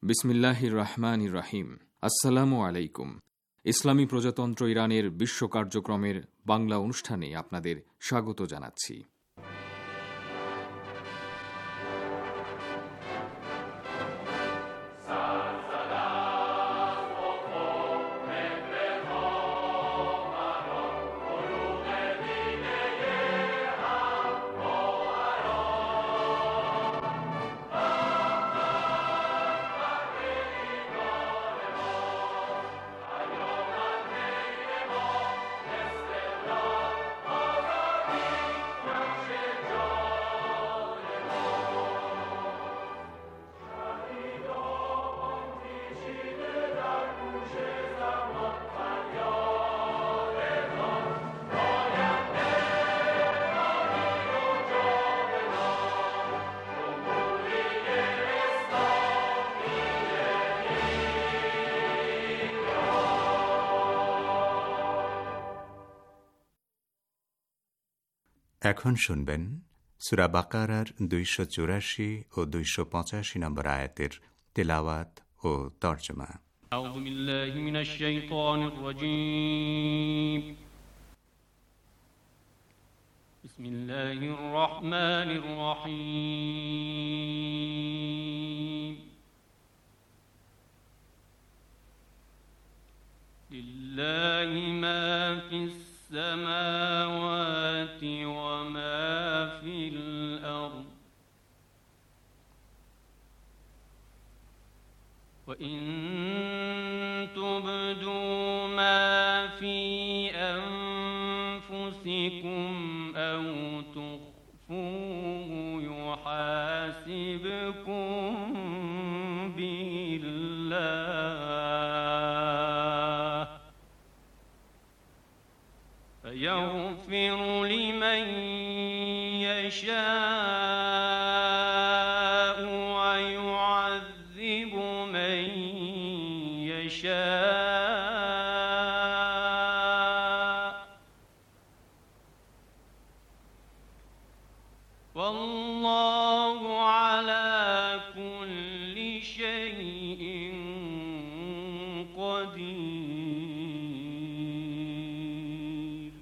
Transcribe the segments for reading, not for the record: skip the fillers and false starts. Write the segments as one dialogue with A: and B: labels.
A: বিসমিল্লাহির রহমানির রহিম। আসসালামু আলাইকুম। ইসলামী প্রজাতন্ত্র ইরানের বিশ্ব কার্যক্রমের বাংলা অনুষ্ঠানে আপনাদের স্বাগত জানাচ্ছি।
B: এখন শুনবেন সূরা বাকারার 284 ও 285 নম্বর আয়াতের তেলাওয়াত ও তরজমা।
C: আউযু বিল্লাহি মিনাশ শাইতানির রাজীম। বিসমিল্লাহির রহমানির রহিম। লিল্লাহি মা ফিস السماوات وما في الأرض وإن تبدوا ما في أنفسكم أو تخفوه يحاسبكم به الله يغفر لمن يشاء ويعذب من يشاء والله على كل شيء قدير.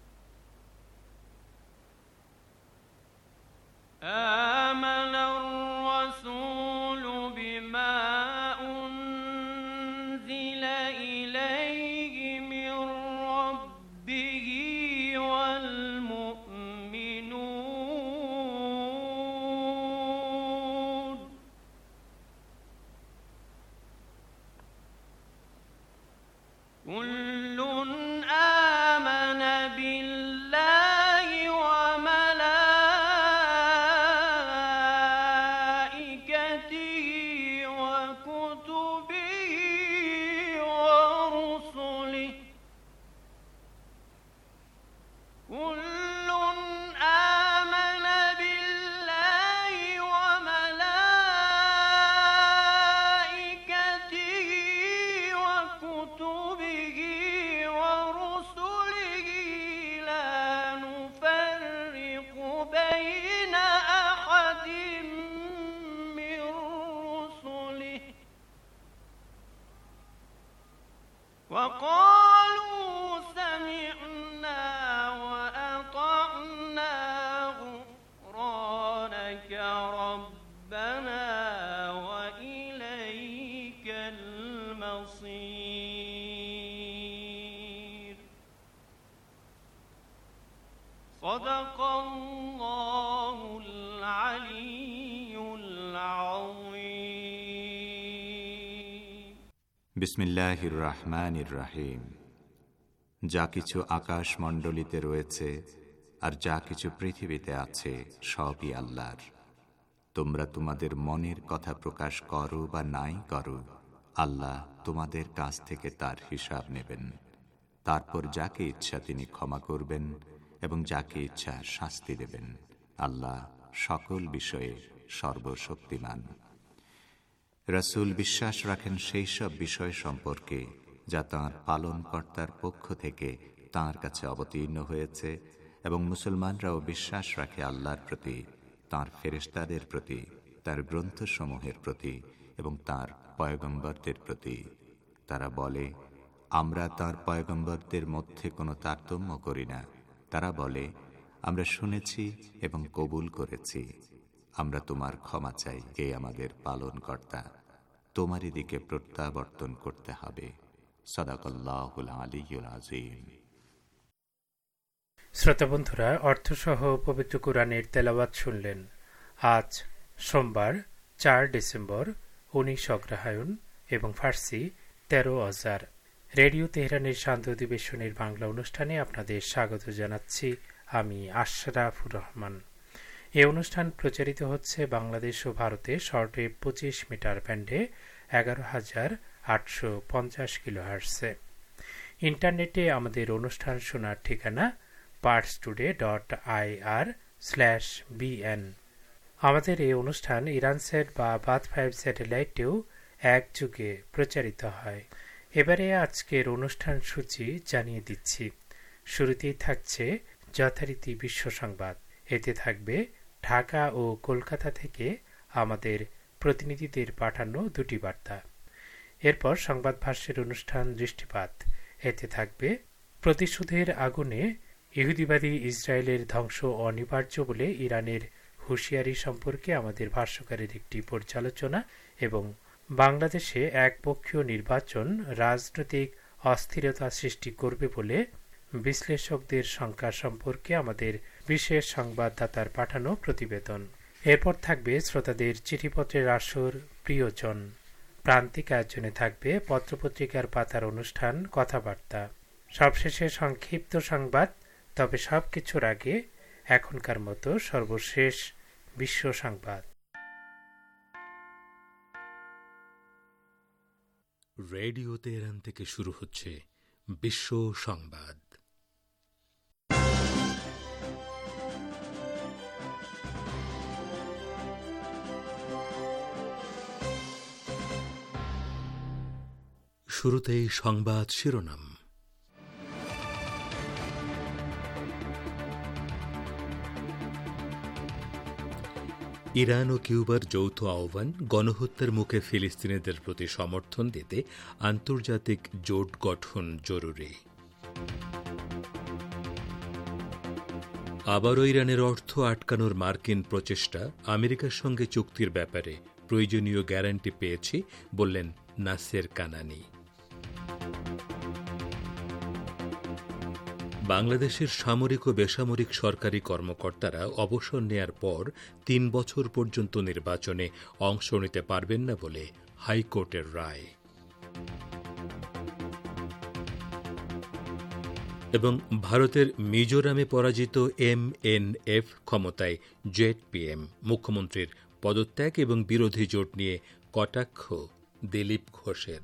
C: آمن الرسول بما أنزل إليه من ربه والمؤمنون كل آمن بالله وقالوا سمعنا وأطعنا غفرانك ربنا وإليك المصير. صدق الله العلي العظيم.
B: বিসমিল্লাহির রহমানির রহিম। যা কিছু আকাশ মণ্ডলীতে রয়েছে আর যা কিছু পৃথিবীতে আছে সবই আল্লাহর। তোমরা তোমাদের মনের কথা প্রকাশ করো বা নাই করো, আল্লাহ তোমাদের কাছ থেকে তার হিসাব নেবেন। তারপর যাকে ইচ্ছা তিনি ক্ষমা করবেন এবং যাকে ইচ্ছা শাস্তি দেবেন। আল্লাহ সকল বিষয়ে সর্বশক্তিমান। রাসূল বিশ্বাস রাখেন সেই সব বিষয় সম্পর্কে যা তাঁর পালনকর্তার পক্ষ থেকে তাঁর কাছে অবতীর্ণ হয়েছে, এবং মুসলমানরাও বিশ্বাস রাখে আল্লাহর প্রতি, তাঁর ফেরেশতাদের প্রতি, তার গ্রন্থসমূহের প্রতি এবং তাঁর পয়গম্বরদের প্রতি। তারা বলে, আমরা তাঁর পয়গম্বরদের মধ্যে কোনো তারতম্য করি না। তারা বলে, আমরা শুনেছি এবং কবুল করেছি, আমরা তোমার ক্ষমা চাই, কে আমাদের পালনকর্তা, তোমারই দিকে প্রত্যাবর্তন করতে হবে। সাদাকাল্লাহুল আলিয়্যুল আযীম।
D: শ্রোতা বন্ধুরা, অর্থসহ পবিত্র কুরআনের তেলাওয়াত শুনলেন। আজ সোমবার 4 ডিসেম্বর 19 অগ্রহায়ণ এবং ফার্সি 13 আজার। রেডিও তেহরানের শান্ত অধিবেশনের বাংলা অনুষ্ঠানে আপনাদের স্বাগত জানাচ্ছি আমি আশরাফুর রহমান। এই অনুষ্ঠান প্রচারিত হচ্ছে বাংলাদেশ ও ভারতে শর্টওয়েভ 25 মিটার ব্যান্ডে 11,850 কিলোহার্টজে। ইন্টারনেটে আমাদের অনুষ্ঠান শোনার ঠিকানা parstoday.ir/bn। আমাদের এই অনুষ্ঠান ইরানসেট বা বাথ 5 স্যাটেলাইটেও একযোগে প্রচারিত হয়। এবারে আজকের অনুষ্ঠান সূচি জানিয়ে দিচ্ছি। শুরুতেই থাকছে যথারীতি বিশ্ব সংবাদ। এতে থাকবে ঢাকা ও কলকাতা থেকে আমাদের প্রতিনিধিদের পাঠানো দুটি বার্তা। এরপর সংবাদ ভাষ্যের অনুষ্ঠান দৃষ্টিপাত। এতে থাকবে প্রতিশোধের আগুনে ইহুদিবাদী ইসরায়েলের ধ্বংস অনিবার্য বলে ইরানের হুঁশিয়ারি সম্পর্কে আমাদের ভাষ্যকারের একটি পর্যালোচনা এবং বাংলাদেশে একপক্ষীয় নির্বাচন রাজনৈতিক অস্থিরতা সৃষ্টি করবে বলে বিশ্লেষকদের শঙ্কা সম্পর্কে আমাদের বিশেষ সংবাদদাতার পাঠানো প্রতিবেদন। এরপর থাকবে শ্রোতাদের চিঠিপত্রের আসর প্রিয়জন। প্রান্তিক আয়োজনে থাকবে পত্রপত্রিকার পাতার অনুষ্ঠান কথাবার্তা। সবশেষে সংক্ষিপ্ত সংবাদ। তবে সবকিছুর আগে এখনকার মতো সর্বশেষ বিশ্ব সংবাদ।
E: রেডিও তেহরান থেকে শুরু হচ্ছে বিশ্ব সংবাদ। শুরুতেই সংবাদ শিরোনাম। ইরান ও কিউবার যৌথ আহ্বান, গণহত্যার মুখে ফিলিস্তিনিদের প্রতি সমর্থন দিতে আন্তর্জাতিক জোট গঠন জরুরি। আবারও ইরানের অর্থ আটকানোর মার্কিন প্রচেষ্টা, আমেরিকার সঙ্গে চুক্তির ব্যাপারে প্রয়োজনীয় গ্যারান্টি পেয়েছি বললেন নাসের কানানি। বাংলাদেশের সামরিক ও বেসামরিক সরকারি কর্মকর্তারা অবসর নেয়ার পর 3 বছর পর্যন্ত নির্বাচনে অংশ নিতে পারবেন না বলে হাইকোর্টের রায়। এবং ভারতের মিজোরামে পরাজিত MNF ক্ষমতায় ZPM, মুখ্যমন্ত্রীর পদত্যাগ এবং বিরোধী জোট নিয়ে কটাক্ষ দিলীপ ঘোষের।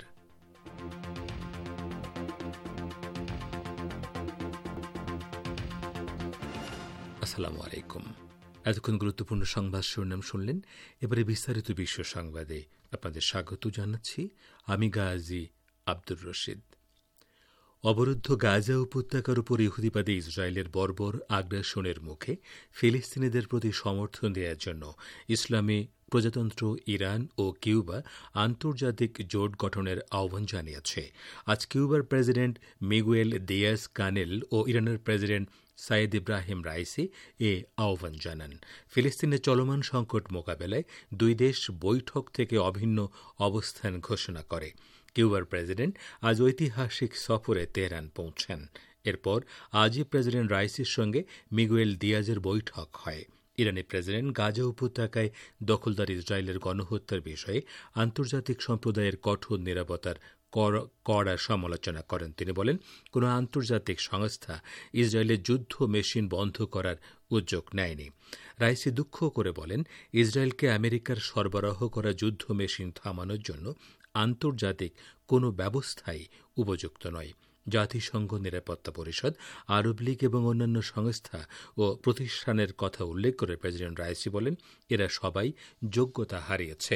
E: আসসালামু আলাইকুম। এতক্ষণ গুরুত্বপূর্ণ সংবাদ শিরোনাম শুনলেন। এবারে বিস্তারিত বিশ্ব সংবাদে আপনাদের স্বাগত জানাচ্ছি আমি গাজী আব্দুর রশিদ। অবরুদ্ধ গাজা উপত্যকার উপর ইহুদিবাদী ইসরায়েলের বর্বর আগ্রাসনের মুখে ফিলিস্তিনিদের প্রতি সমর্থন দেওয়ার জন্য ইসলামী প্রজাতন্ত্র ইরান ও কিউবা আন্তর্জাতিক জোট গঠনের আহ্বান জানিয়েছে। আজ কিউবার প্রেসিডেন্ট মিগুয়েল দিয়াজ কানেল ও ইরানের প্রেসিডেন্ট সাইদ ইব্রাহিম রাইসি এ আহ্বান জানান। ফিলিস্তিনের চলমান সংকট মোকাবেলায় দুই দেশ বৈঠক থেকে অভিন্ন অবস্থান ঘোষণা করে। কিউবার প্রেসিডেন্ট আজ ঐতিহাসিক সফরে তেহরান পৌঁছেন। এরপর আজই প্রেসিডেন্ট রাইসির সঙ্গে মিগুয়েল দিয়াজের বৈঠক হয়। ইরানি প্রেসিডেন্ট গাজা উপত্যকায় দখলদার ইসরায়েলের গণহত্যার বিষয়ে আন্তর্জাতিক সম্প্রদায়ের কঠোর নিরাপত্তার কড়া সমালোচনা করেন। তিনি বলেন, কোনো আন্তর্জাতিক সংস্থা ইসরায়েলের যুদ্ধ মেশিন বন্ধ করার উদ্যোগ নেয়নি। রাইসি দুঃখ করে বলেন, ইসরায়েলকে আমেরিকার সরবরাহ করা যুদ্ধ মেশিন থামানোর জন্য আন্তর্জাতিক কোনো ব্যবস্থাই উপযুক্ত নয়। জাতিসংঘ নিরাপত্তা পরিষদ, আরব লীগ এবং অন্যান্য সংস্থা ও প্রতিষ্ঠানের কথা উল্লেখ করে প্রেসিডেন্ট রাইসি বলেন, এরা সবাই যোগ্যতা হারিয়েছে।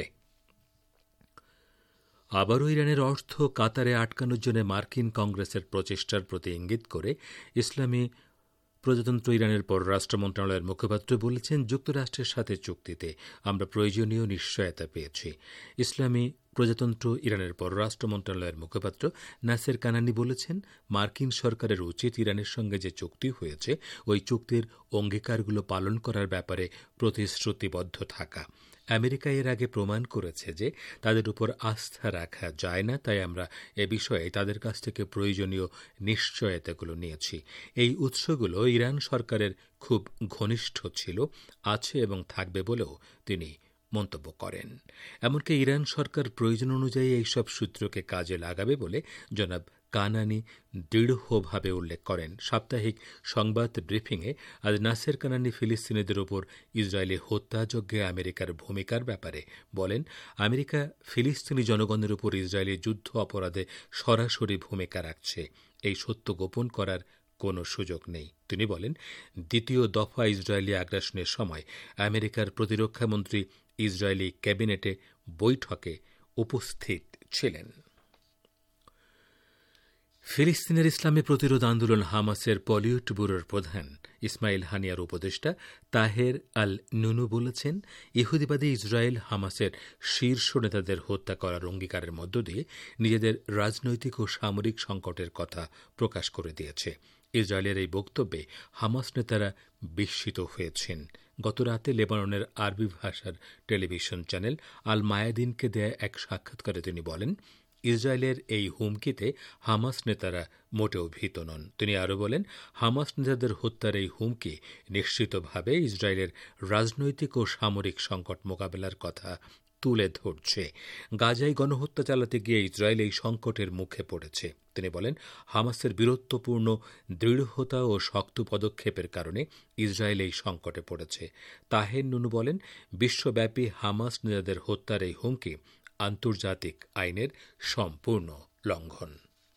E: আবারও ইরানের অর্থ কাতারে আটকানোর জন্য মার্কিন কংগ্রেসের প্রচেষ্টার প্রতি ইঙ্গিত করে ইসলামী প্রজাতন্ত্র ইরানের পররাষ্ট্র মন্ত্রণালয়ের মুখপাত্র বলেছেন, যুক্তরাষ্ট্রের সাথে চুক্তিতে আমরা প্রয়োজনীয় নিশ্চয়তা পেয়েছি। ইসলামী প্রজাতন্ত্র ইরানের পররাষ্ট্র মন্ত্রণালয়ের মুখপাত্র নাসের কানানি বলেছেন, মার্কিন সরকারের উচিত ইরানের সঙ্গে যে চুক্তি হয়েছে ওই চুক্তির অঙ্গীকারগুলো পালন করার ব্যাপারে প্রতিশ্রুতিবদ্ধ থাকা। আমেরিকা এর আগে প্রমাণ করেছে যে তাদের উপর আস্থা রাখা যায় না, তাই আমরা এ বিষয়ে তাদের কাছ থেকে প্রয়োজনীয় নিশ্চয়তাগুলো নিয়েছি। এই উৎসগুলো ইরান সরকারের খুব ঘনিষ্ঠ ছিল, আছে এবং থাকবে বলেও তিনি মন্তব্য করেন। এমনকি ইরান সরকার প্রয়োজন অনুযায়ী এইসব সূত্রকে কাজে লাগাবে বলে জনাব কানানি দৃঢ়ভাবে উল্লেখ করেন। সাপ্তাহিক সংবাদ ব্রিফিংয়ে আজ নাসের কানানি ফিলিস্তিনিদের ওপর ইসরায়েলি হত্যাযজ্ঞে আমেরিকার ভূমিকার ব্যাপারে বলেন, আমেরিকা ফিলিস্তিনি জনগণের উপর ইসরায়েলি যুদ্ধ অপরাধে সরাসরি ভূমিকা রাখছে, এই সত্য গোপন করার কোনো সুযোগ নেই। তিনি বলেন, দ্বিতীয় দফা ইসরায়েলি আগ্রাসনের সময় আমেরিকার প্রতিরক্ষামন্ত্রী ইসরায়েলি ক্যাবিনেটে বৈঠকে উপস্থিত ছিলেন। ফিলিস্তিনের ইসলামী প্রতিরোধ আন্দোলন হামাসের পলিট ব্যুরোর প্রধান ইসমাইল হানিয়ার উপদেষ্টা তাহের আল নুনু বলেছেন, ইহুদিবাদী ইসরায়েল হামাসের শীর্ষ নেতাদের হত্যা করার অঙ্গীকারের মধ্য দিয়ে নিজেদের রাজনৈতিক ও সামরিক সংকটের কথা প্রকাশ করে দিয়েছে। ইসরায়েলের এই বক্তব্যে হামাস নেতারা বিস্মিত হয়েছেন। গতরাতে লেবাননের আরবি ভাষার টেলিভিশন চ্যানেল আল মায়াদিনকে দেয়া এক সাক্ষাৎকারে তিনি বলেন, ইসরায়েলের এই হুমকিতে হামাস নেতারা মোটেও ভীত নন। তিনি আরও বলেন, হামাস নেতাদের হত্যার এই হুমকি নিশ্চিতভাবে ইসরায়েলের রাজনৈতিক ও সামরিক সংকট মোকাবেলার কথা তুলে ধরছে। গাজায় গণহত্যা চালাতে গিয়ে ইসরায়েল এই সংকটের মুখে পড়েছে। তিনি বলেন, হামাসের বীরত্বপূর্ণ দৃঢ়তা ও শক্ত পদক্ষেপের কারণে ইসরায়েল এই সংকটে পড়েছে। তাহের নুনু বলেন, বিশ্বব্যাপী হামাস নেতাদের হত্যার এই হুমকি আন্তর্জাতিক আইনের সম্পূর্ণ লঙ্ঘন।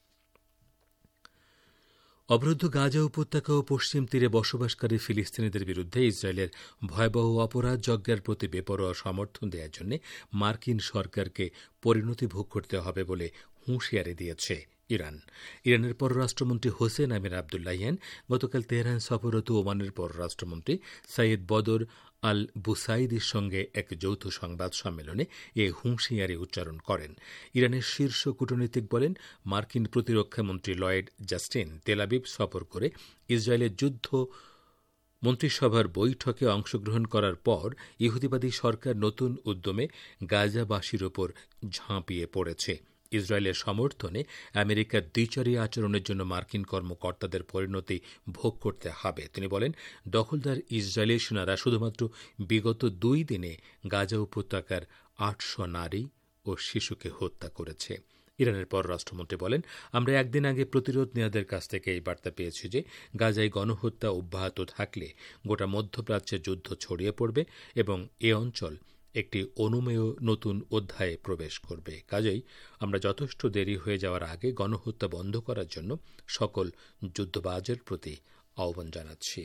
E: অবরুদ্ধ গাজা উপত্যকা ও পশ্চিম তীরে বসবাসকারী ফিলিস্তিনিদের বিরুদ্ধে ইসরায়েলের ভয়াবহ অপরাধ যজ্ঞের প্রতি বেপরোয়া সমর্থন দেওয়ার জন্য মার্কিন সরকারকে পরিণতি ভোগ করতে হবে বলে হুঁশিয়ারি দিয়েছে ইরান। ইরানের পররাষ্ট্রমন্ত্রী হোসেন আমির আবদুল্লাহিয়ান গতকাল তেহরান সফররত ওমানের পররাষ্ট্রমন্ত্রী সৈয়দ বদর আল বুসাইদির সঙ্গে এক যৌথ সংবাদ সম্মেলনে এ হুঁশিয়ারি উচ্চারণ করেন। ইরানের শীর্ষ কূটনীতিক বলেন, মার্কিন প্রতিরক্ষামন্ত্রী লয়েড জাস্টিন তেলাবিব সফর করে ইসরায়েলের যুদ্ধ মন্ত্রিসভার বৈঠকে অংশগ্রহণ করার পর ইহুদিবাদী সরকার নতুন উদ্যমে গাজাবাসীর ওপর ঝাঁপিয়ে পড়েছে। ইসরায়েলের সমর্থনে আমেরিকার দ্বিচারী আচরণের জন্য মার্কিন কর্মকর্তাদের পরিণতি ভোগ করতে হবে। তিনি বলেন, দখলদার ইসরায়েলি সেনারা শুধুমাত্র বিগত 2 দিনে গাজা উপত্যকার 800 নারী ও শিশুকে হত্যা করেছে। ইরানের পররাষ্ট্রমন্ত্রী বলেন, আমরা একদিন আগে প্রতিরোধ নেতাদের কাছ থেকে এই বার্তা পেয়েছি যে গাজায় গণহত্যা অব্যাহত থাকলে গোটা মধ্যপ্রাচ্যে যুদ্ধ ছড়িয়ে পড়বে এবং এ অঞ্চল একটি অনুমেয় নতুন অধ্যায়ে প্রবেশ করবে। কাজেই আমরা যথেষ্ট দেরি হয়ে যাওয়ার আগে গণহত্যা বন্ধ করার জন্য সকল যুদ্ধবাজের প্রতি আহ্বান জানাচ্ছি।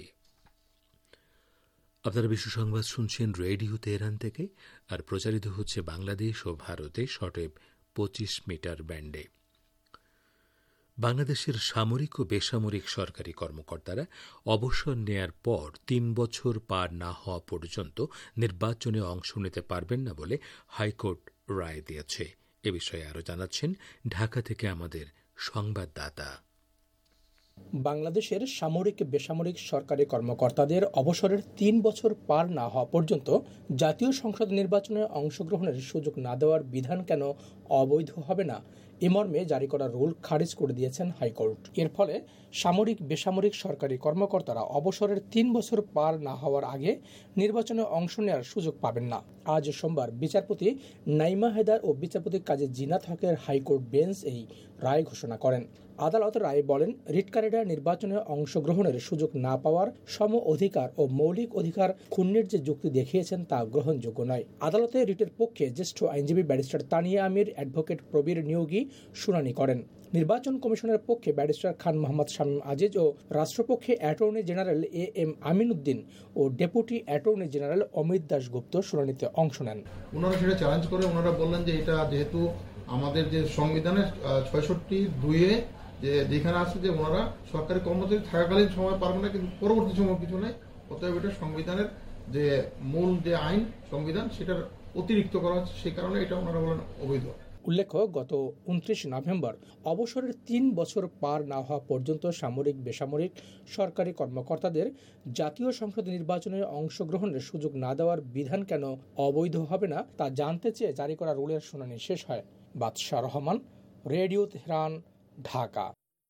E: আপনারা বিশ্ব সংবাদ শুনছেন রেডিও তেহরান থেকে, আর প্রচারিত হচ্ছে বাংলাদেশ ও ভারতে শর্টওয়েভ 25 মিটার ব্যান্ডে। বাংলাদেশের সামরিক ও বেসামরিক সরকারি কর্মকর্তারা অবসর নেয়ার পর 3 বছর পার না হওয়া পর্যন্ত নির্বাচনে অংশ নিতে পারবেন না বলে হাইকোর্ট রায় দিয়েছে। এ বিষয়ে আরও জানাচ্ছেন ঢাকা থেকে আমাদের সংবাদদাতা।
F: বাংলাদেশের সামরিক বেসামরিক সরকারি কর্মকর্তাদের অবসরের 3 বছর পার না হওয়া পর্যন্ত জাতীয় সংসদ নির্বাচনে অংশগ্রহণের সুযোগ না দেওয়ার বিধান কেন অবৈধ হবে না, এ মর্মে জারি করা রুল খারিজ করে দিয়েছেন হাইকোর্ট। এর ফলে সামরিক বেসামরিক সরকারি কর্মকর্তারা অবসরের 3 বছর পার না হওয়ার আগে নির্বাচনে অংশ নেওয়ার সুযোগ পাবেন না। আজ সোমবার বিচারপতি নাইমা হেদার ও বিচারপতি কাজী জিনাত হকের হাইকোর্ট বেঞ্চ এই রায় ঘোষণা করেন। আদালত রায়ে বলেন, রিটকারীরা নির্বাচনে অংশগ্রহণের সুযোগ না পাওয়ার সম অধিকার ও মৌলিক অধিকার ক্ষুণ্ণের যে যুক্তি দেখিয়েছেন তা গ্রহণযোগ্য নয়। আদালতে রিটের পক্ষে জ্যেষ্ঠ আইনজীবী ব্যারিস্টার তানিয়া আমির, অ্যাডভোকেট প্রবীর নিয়োগী শুনানি করেন। নির্বাচন কমিশনের পক্ষে ব্যারিস্টার খান মোহাম্মদ শামীম আজিজ ও রাষ্ট্রপক্ষে attorney general M Amin Uddin ও deputy attorney general Amit Dasgupta শুনানিতে অংশ নেন।
G: ওনারা সেটা চ্যালেঞ্জ করে ওনারা বললেন যে এটা যেহেতু আমাদের যে সংবিধানের 66(2)-এ যে যেখানে আছে যে ওনারা সরকারি কর্মচারী থাকাকালীন সময় পারবে না, কিন্তু পরবর্তী সময় কিছু নেই। অতএব এটা সংবিধানের যে মূল যে আইন সংবিধান সেটার অতিরিক্ত করা হচ্ছে, সেই কারণে এটা ওনারা বলেন অবৈধ।
F: উল্লেখ্য, গত 29 নভেম্বর অবসরের 3 বছর পার না হওয়া পর্যন্ত সামরিক বেসামরিক সরকারি কর্মকর্তাদের জাতীয় সংসদ নির্বাচনে অংশগ্রহণের সুযোগ না দেওয়ার বিধান কেন অবৈধ হবে না তা জানতে চেয়ে জারি করা রুলের শুনানি শেষ হয়। বাদশাহ রহমান, রেডিও তেহরান, ঢাকা।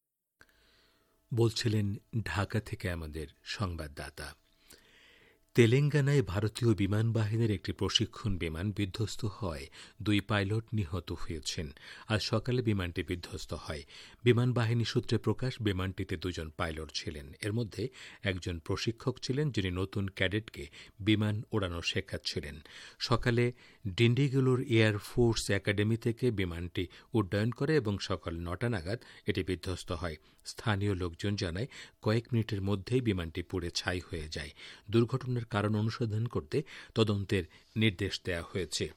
E: বলছিলেন ঢাকা থেকে আমাদের সংবাদদাতা। তেলেঙ্গানায় ভারতীয় বিমান বাহিনীর একটি প্রশিক্ষণ বিমান বিধ্বস্ত হয়, 2 পাইলট নিহত হয়েছেন। আজ সকালে বিমানটি বিধ্বস্ত হয়। বিমান বাহিনী সূত্রে প্রকাশ, বিমানটিতে 2 জন পাইলট ছিলেন। এর মধ্যে একজন প্রশিক্ষক ছিলেন, যিনি নতুন ক্যাডেটকে বিমান ওড়ানো শেখাচ্ছিলেন। সকালে ডিন্ডিগুলোর এয়ার ফোর্স একাডেমি থেকে বিমানটি উড্ডয়ন করে এবং সকাল 9টা নাগাদ এটি বিধ্বস্ত হয়। স্থানীয় লোকজন জানায়, কয়েক মিনিটের মধ্যেই বিমানটি পুড়ে ছাই হয়ে যায়। দুর্ঘটনার কারণ অনুসন্ধান করতে তদন্তের নির্দেশ দেওয়া হয়েছে।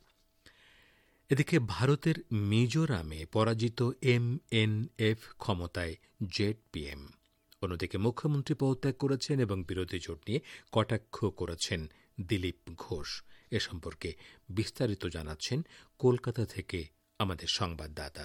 E: এদিকে ভারতের মিজোরামে পরাজিত MNF ক্ষমতায় ZPM। অন্যদিকে মুখ্যমন্ত্রী পদত্যাগ করেছেন এবং বিরোধী জোট নিয়ে কটাক্ষ করেছেন দিলীপ ঘোষ। এ সম্পর্কে বিস্তারিত জানাচ্ছেন কলকাতা থেকে আমাদের সংবাদদাতা।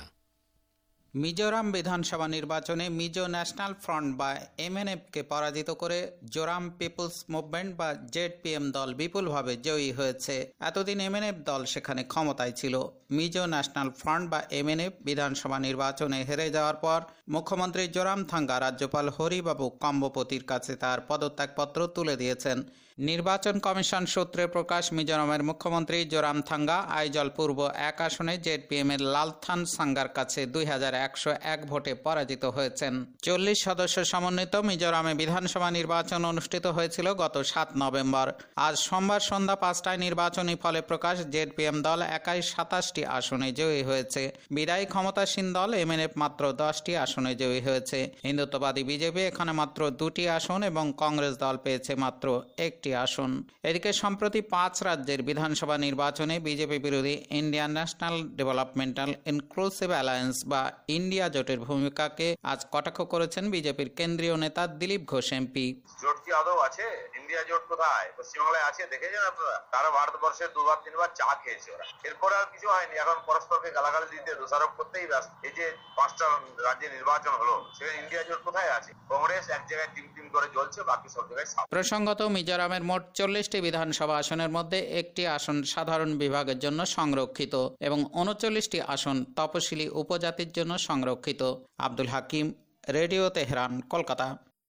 H: মিজোরাম বিধানসভা নির্বাচনে মিজো ন্যাশনাল ফ্রন্ট বা MNF-কে পরাজিত করে জোরাম পিপলস মুভমেন্ট বা ZPM দল বিপুলভাবে জয়ী হয়েছে। এতদিন MNF দল সেখানে ক্ষমতায় ছিল। মিজো ন্যাশনাল ফ্রন্ট বা MNF বিধানসভা নির্বাচনে হেরে যাওয়ার পর মুখ্যমন্ত্রী জোরামথাঙ্গা রাজ্যপাল হরিবাবু কম্বোপতির কাছে তার পদত্যাগপত্র তুলে দিয়েছেন। নির্বাচন কমিশন সূত্রে প্রকাশ, মিজোরামের মুখ্যমন্ত্রী জোরামথাঙ্গা আইজল পূর্ব 1 আসনে ZPM-এর লালথান সাঙ্গার কাছে 2101 ভোটে পরাজিত হয়েছেন। 40 সদস্য সমন্বিত মিজোরামে বিধানসভা নির্বাচন অনুষ্ঠিত হয়েছিল গত 7 নভেম্বর। আজ সোমবার সন্ধ্যা 5টায় নির্বাচনী ফলে প্রকাশ, ZPM দল একাই 27টি আসনে জয়ী হয়েছে। বিদায়ী ক্ষমতাসীন দল MNF মাত্র 10টি আসনে জয়ী হয়েছে। হিন্দুত্ববাদী বিজেপি এখানে মাত্র 2টি আসন এবং কংগ্রেস দল পেয়েছে মাত্র 1টি আসন। এদিকে সম্প্রতি 5 রাজ্যের বিধানসভা নির্বাচনে বিজেপি বিরোধী Indian national developmental inclusive alliance বা ইন্ডিয়া জোটের ভূমিকাকে আজ কটাক্ষ করেছেন বিজেপির কেন্দ্রীয় নেতা দিলীপ ঘোষ MP।
I: জোট কি আদৌ আছে? ইন্ডিয়া জোট কোথায়? পশ্চিমবাংলায় আছে, দেখেছেন আপনারা? তারা ভারতবর্ষে 2বার 3বার চা খেয়েছে ওরা, এরপরে আর কিছু হয়নি। এখন পরস্পরকে গালাগালি দিতে, দোষারোপ করতেই ব্যস্ত। এই যে 5টা রাজ্যে নির্বাচন হলো, সেখানে ইন্ডিয়া জোট কোথায় আছে? কংগ্রেস এক জায়গায় টিম করে জ্বলছে, বাকি সব জায়গায়।
H: প্রসঙ্গত, মিজোরামের মোট 40টি বিধানসভা আসনের মধ্যে 1টি আসন সাধারণ বিভাগের জন্য সংরক্ষিত এবং 39টি আসন তপশিলি উপজাতির জন্য সংরক্ষিত। Abdul Hakim, radio Tehran, Kolkata.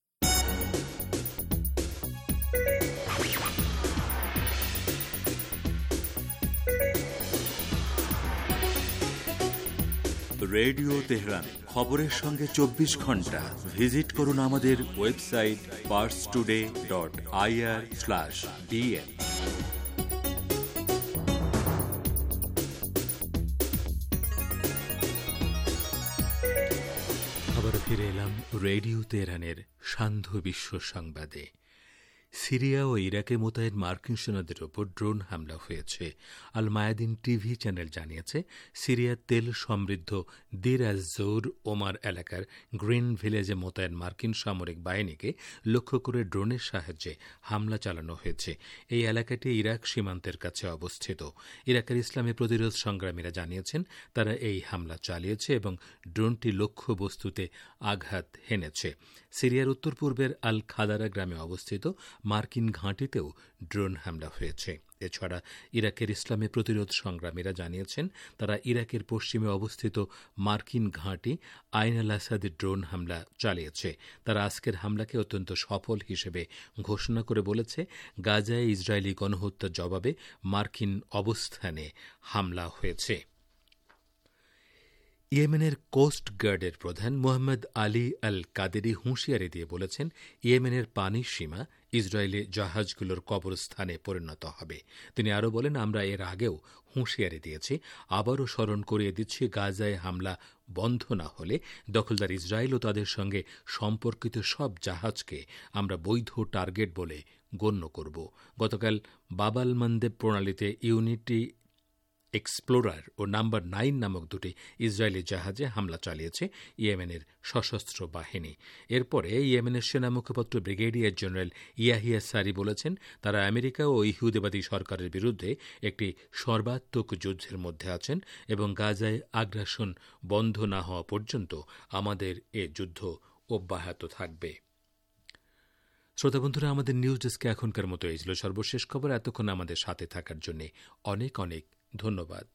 J: Radio Tehran, খবরের সঙ্গে 24 ঘন্টা। ভিজিট করুন আমাদের ওয়েবসাইট parstoday.ir/dn।
E: আবার ফিরে এলাম রেডিও তেহরানের সান্ধ্য বিশ্ব সংবাদে। সিরিয়া ও ইরাকে মোতায়েন মার্কিন সেনাদের ওপর ড্রোন হামলা হয়েছে। আল মায়াদিন টিভি চ্যানেল জানিয়েছে, সিরিয়ার তেল সমৃদ্ধ দির আজ-জোর ওমার এলাকার গ্রিন ভিলেজে মোতায়েন মার্কিন সামরিক বাহিনীকে লক্ষ্য করে ড্রোনের সাহায্যে হামলা চালানো হয়েছে। এই এলাকাটি ইরাক সীমান্তের কাছে অবস্থিত। ইরাকের ইসলামী প্রতিরোধ সংগ্রামীরা জানিয়েছেন, তারা এই হামলা চালিয়েছে এবং ড্রোনটি লক্ষ্যবস্তুতে আঘাত হেনেছে। সিরিয়ার উত্তর পূর্বের আল খাদারা গ্রামে অবস্থিত মার্কিন ঘাঁটিতেও ড্রোন হামলা হয়েছে। এছাড়া ইরাকের ইসলামী প্রতিরোধ সংগ্রামীরা জানিয়েছেন, তারা ইরাকের পশ্চিমে অবস্থিত মার্কিন ঘাঁটি আইন আল আসাদে ড্রোন হামলা চালিয়েছে। তারা আজকের হামলাকে অত্যন্ত সফল হিসেবে ঘোষণা করে বলেছে, গাজায় ইসরায়েলি গণহত্যার জবাবে মার্কিন অবস্থানে হামলা হয়েছে। ইয়েমেনের কোস্ট গার্ডের প্রধান মোহাম্মদ আলী আল কাদেরি হুঁশিয়ারি দিয়ে বলেছেন, ইয়েমেনের পানির সীমা ইসরায়েলি জাহাজগুলোর কবরস্থানে পরিণত হবে। তিনি আরও বলেন, আমরা এর আগেও হুঁশিয়ারি দিয়েছি, আবারও স্মরণ করিয়ে দিচ্ছি, গাজায় হামলা বন্ধ না হলে দখলদার ইসরায়েল ও তাদের সঙ্গে সম্পর্কিত সব জাহাজকে আমরা বৈধ টার্গেট বলে গণ্য করব। গতকাল বাব আল মান্দেব প্রণালীতে এক্সপ্লোরার ও নাম্বার 9 নামক দুটি ইসরায়েলি জাহাজে হামলা চালিয়েছে ইয়েমেনের সশস্ত্র বাহিনী। এরপরে ইয়েমেনের সেনা মুখপাত্র ব্রিগেডিয়ার জেনারেল ইয়াহিয়া সারি বলেছেন, তারা আমেরিকা ও ইহুদিবাদী সরকারের বিরুদ্ধে একটি সর্বাত্মক যুদ্ধের মধ্যে আছেন এবং গাজায় আগ্রাসন বন্ধ না হওয়া পর্যন্ত আমাদের এ যুদ্ধ অব্যাহত থাকবে। শ্রোতা বন্ধুরা, আমাদের নিউজ ডেস্কে এখনকার মতো এই ছিল সর্বশেষ খবর। এতক্ষণ আমাদের সাথে থাকার জন্য অনেক অনেক ধন্যবাদ।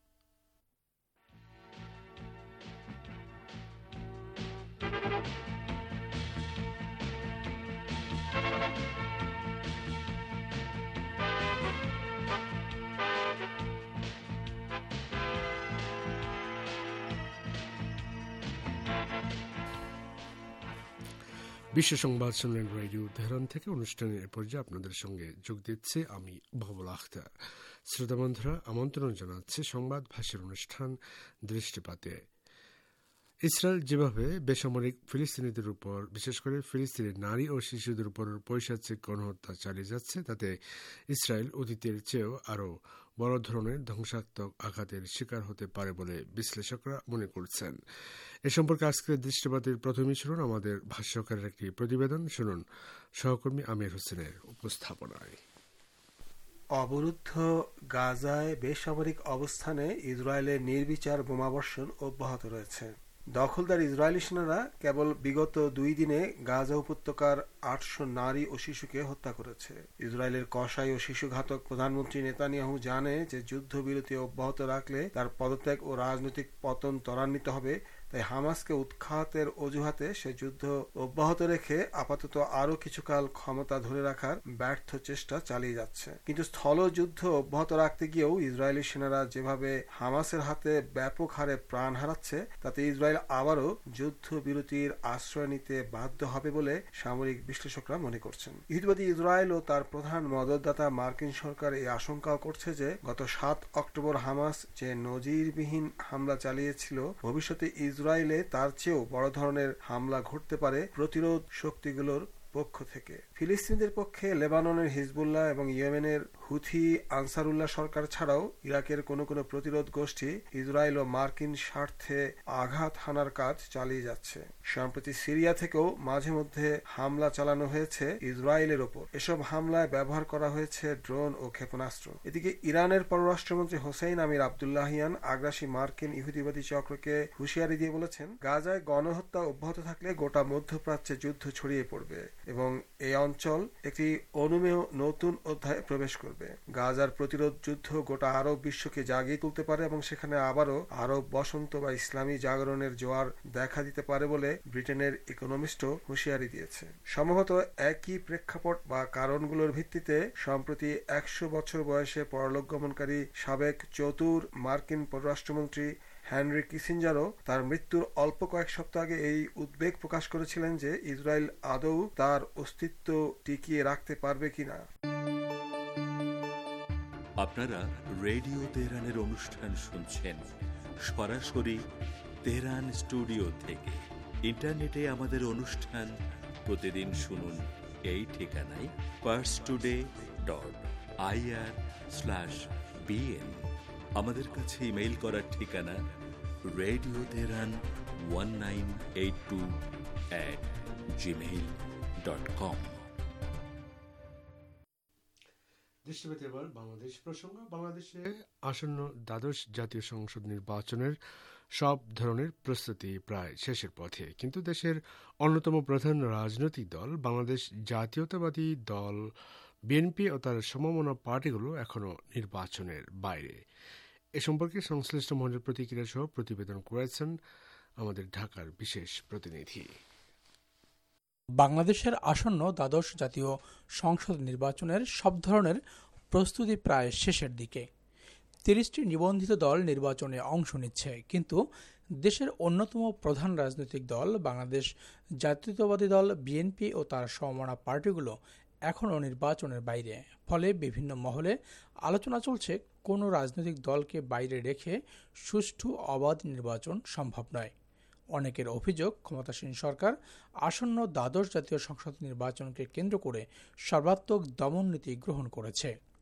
K: বিশ্ব সংবাদ শুনলেন রেডিও তেহরান থেকে। অনুষ্ঠানের পর্যায়ে আপনাদের সঙ্গে যোগ দিচ্ছে আমি বাবুল আখতার। শ্রোতা বন্ধুরা, আমন্ত্রণ জানাচ্ছে সংবাদ ভাষার অনুষ্ঠান দৃষ্টিপাতে। ইসরায়েল যেভাবে বেসামরিক ফিলিস্তিনিদের উপর, বিশেষ করে ফিলিস্তিনের নারী ও শিশুদের উপর পৈশাচিক গণহত্যা চালিয়ে যাচ্ছে, তাতে ইসরায়েল অতীতের চেয়েও আরও বড় ধরনের ধ্বংসাত্মক আঘাতের শিকার হতে পারে বলে বিশ্লেষকরা মনে করছেন। এ সম্পর্কে আজকের দৃষ্টিপাতের প্রথমেই শুনুন আমাদের ভাষ্যকারের একটি প্রতিবেদন। শুনুন সহকর্মী আমির হোসেনের উপস্থাপনায়।
L: অবরুদ্ধ গাজায় বেসামরিক অবস্থানে ইসরায়েলের নির্বিচার বোমাবর্ষণ অব্যাহত রয়েছে। দখলদার ইসরায়েলি সেনারা কেবল বিগত 2 দিনে গাজা উপত্যকার 800 নারী ও শিশুকে হত্যা করেছে। ইসরায়েলের কসাই ও শিশুঘাতক প্রধানমন্ত্রী নেতানিয়াহু জানে যে যুদ্ধবিরতি অব্যাহত রাখলে তার পদত্যাগ ও রাজনৈতিক পতন ত্বরান্বিত হবে। তাই হামাসকে উৎখাতের অজুহাতে সে যুদ্ধ অব্যাহত রেখে আপাতত আরও কিছুকাল ক্ষমতা ধরে রাখার ব্যর্থ চেষ্টা চালিয়ে যাচ্ছে। কিন্তু স্থলযুদ্ধ অব্যাহত রাখতে গিয়েও ইসরায়েলি সেনারা যেভাবে হামাসের হাতে ব্যাপক হারে প্রাণ হারাচ্ছে, তাতে ইসরায়েল আবারও যুদ্ধবিরতির আশ্রয় নিতে বাধ্য হবে বলে সামরিক বিশ্লেষকরা মনে করছেন। ইহুদিবাদী ইসরায়েল ও তার প্রধান মদতদাতা মার্কিন সরকার এই আশঙ্কাও করছে যে গত 7 অক্টোবর হামাস যে নজিরবিহীন হামলা চালিয়েছিল, ভবিষ্যতে ইসরায়েলে তার চেয়েও বড় ধরনের হামলা ঘটতে পারে প্রতিরোধ শক্তিগুলোর পক্ষ থেকে। ফিলিস্তিনিদের পক্ষে লেবাননের হিজবুল্লাহ এবং ইয়েমেনের হুথি আনসারুল্লাহ সরকার ছাড়াও ইরাকের কোনো কোনো প্রতিরোধ গোষ্ঠী ইসরায়েল ও মার্কিন স্বার্থে আঘাত হানার কাজ চালিয়ে যাচ্ছে। সম্প্রতি সিরিয়া থেকেও মাঝে মধ্যে হামলা চালানো হয়েছে ইসরায়েলের ওপর। এসব হামলায় ব্যবহার করা হয়েছে ড্রোন ও ক্ষেপণাস্ত্র। এদিকে ইরানের পররাষ্ট্রমন্ত্রী হোসেইন আমির আব্দুল্লাহিয়ান আগ্রাসী মার্কিন ইহুদিবাদী চক্রকে হুঁশিয়ারি দিয়ে বলেছেন, গাজায় গণহত্যা অব্যাহত থাকলে গোটা মধ্যপ্রাচ্যে যুদ্ধ ছড়িয়ে পড়বে এবং এই অঞ্চল একটি অনুমেয় নতুন অধ্যায়ে প্রবেশ করবে। গাজার প্রতিরোধ যুদ্ধ গোটা আরব বিশ্বকে জাগিয়ে তুলতে পারে এবং সেখানে আবারও আরব বসন্ত বা ইসলামী জাগরণের জোয়ার দেখা দিতে পারে বলে ব্রিটেনের ইকোনমিস্টও হুঁশিয়ারি দিয়েছে। সম্ভবত একই প্রেক্ষাপট বা কারণগুলোর ভিত্তিতে সম্প্রতি 100 বছর বয়সে পরলোকগমনকারী সাবেক চতুর মার্কিন পররাষ্ট্রমন্ত্রী হেনরি কিসিঞ্জারও তার মৃত্যুর অল্প কয়েক সপ্তাহ আগে এই উদ্বেগ প্রকাশ করেছিলেন যে ইসরায়েল আদৌ তার অস্তিত্ব টিকিয়ে রাখতে পারবে কিনা।
J: আপনারা রেডিও তেহরানের অনুষ্ঠান শুনছেন সরাসরি তেহরান স্টুডিও থেকে। ইন্টারনেটে আমাদের অনুষ্ঠান প্রতিদিন শুনুন এই ঠিকানায় parstoday.ir/bn। আমাদের কাছে ইমেইল করার ঠিকানা রেডিও তেহরান 1982@gmail.com।
K: দৃষ্টিপাতে এবার বাংলাদেশ প্রসঙ্গ। বাংলাদেশে আসন্ন দ্বাদশ জাতীয় সংসদ নির্বাচনের সব ধরনের প্রস্তুতি প্রায় শেষের পথে, কিন্তু দেশের অন্যতম প্রধান রাজনৈতিক দল বাংলাদেশ জাতীয়তাবাদী দল বিএনপি ও তার সমমনা পার্টিগুলো এখনও নির্বাচনের বাইরে। এ সম্পর্কে সংশ্লিষ্ট মহলের প্রতিক্রিয়া সহ প্রতিবেদন করেছেন আমাদের ঢাকার বিশেষ প্রতিনিধি।
F: বাংলাদেশের আসন্ন দ্বাদশ জাতীয় সংসদ নির্বাচনের সব ধরনের প্রস্তুতি প্রায় শেষের দিকে। 30টি নিবন্ধিত দল নির্বাচনে অংশ নিচ্ছে, কিন্তু দেশের অন্যতম প্রধান রাজনৈতিক দল বাংলাদেশ জাতীয়তাবাদী দল বিএনপি ও তার সমমনা পার্টিগুলো এখনও নির্বাচনের বাইরে। ফলে বিভিন্ন মহলে আলোচনা চলছে কোনো রাজনৈতিক দলকে বাইরে রেখে সুষ্ঠু অবাধ নির্বাচন সম্ভব নয়। অনেকের অভিযোগ, ক্ষমতাসীন সরকার আসন্ন দ্বাদশ জাতীয় সংসদ নির্বাচনকে কেন্দ্র করে সর্বাত্মক দমন নীতি গ্রহণ করেছে।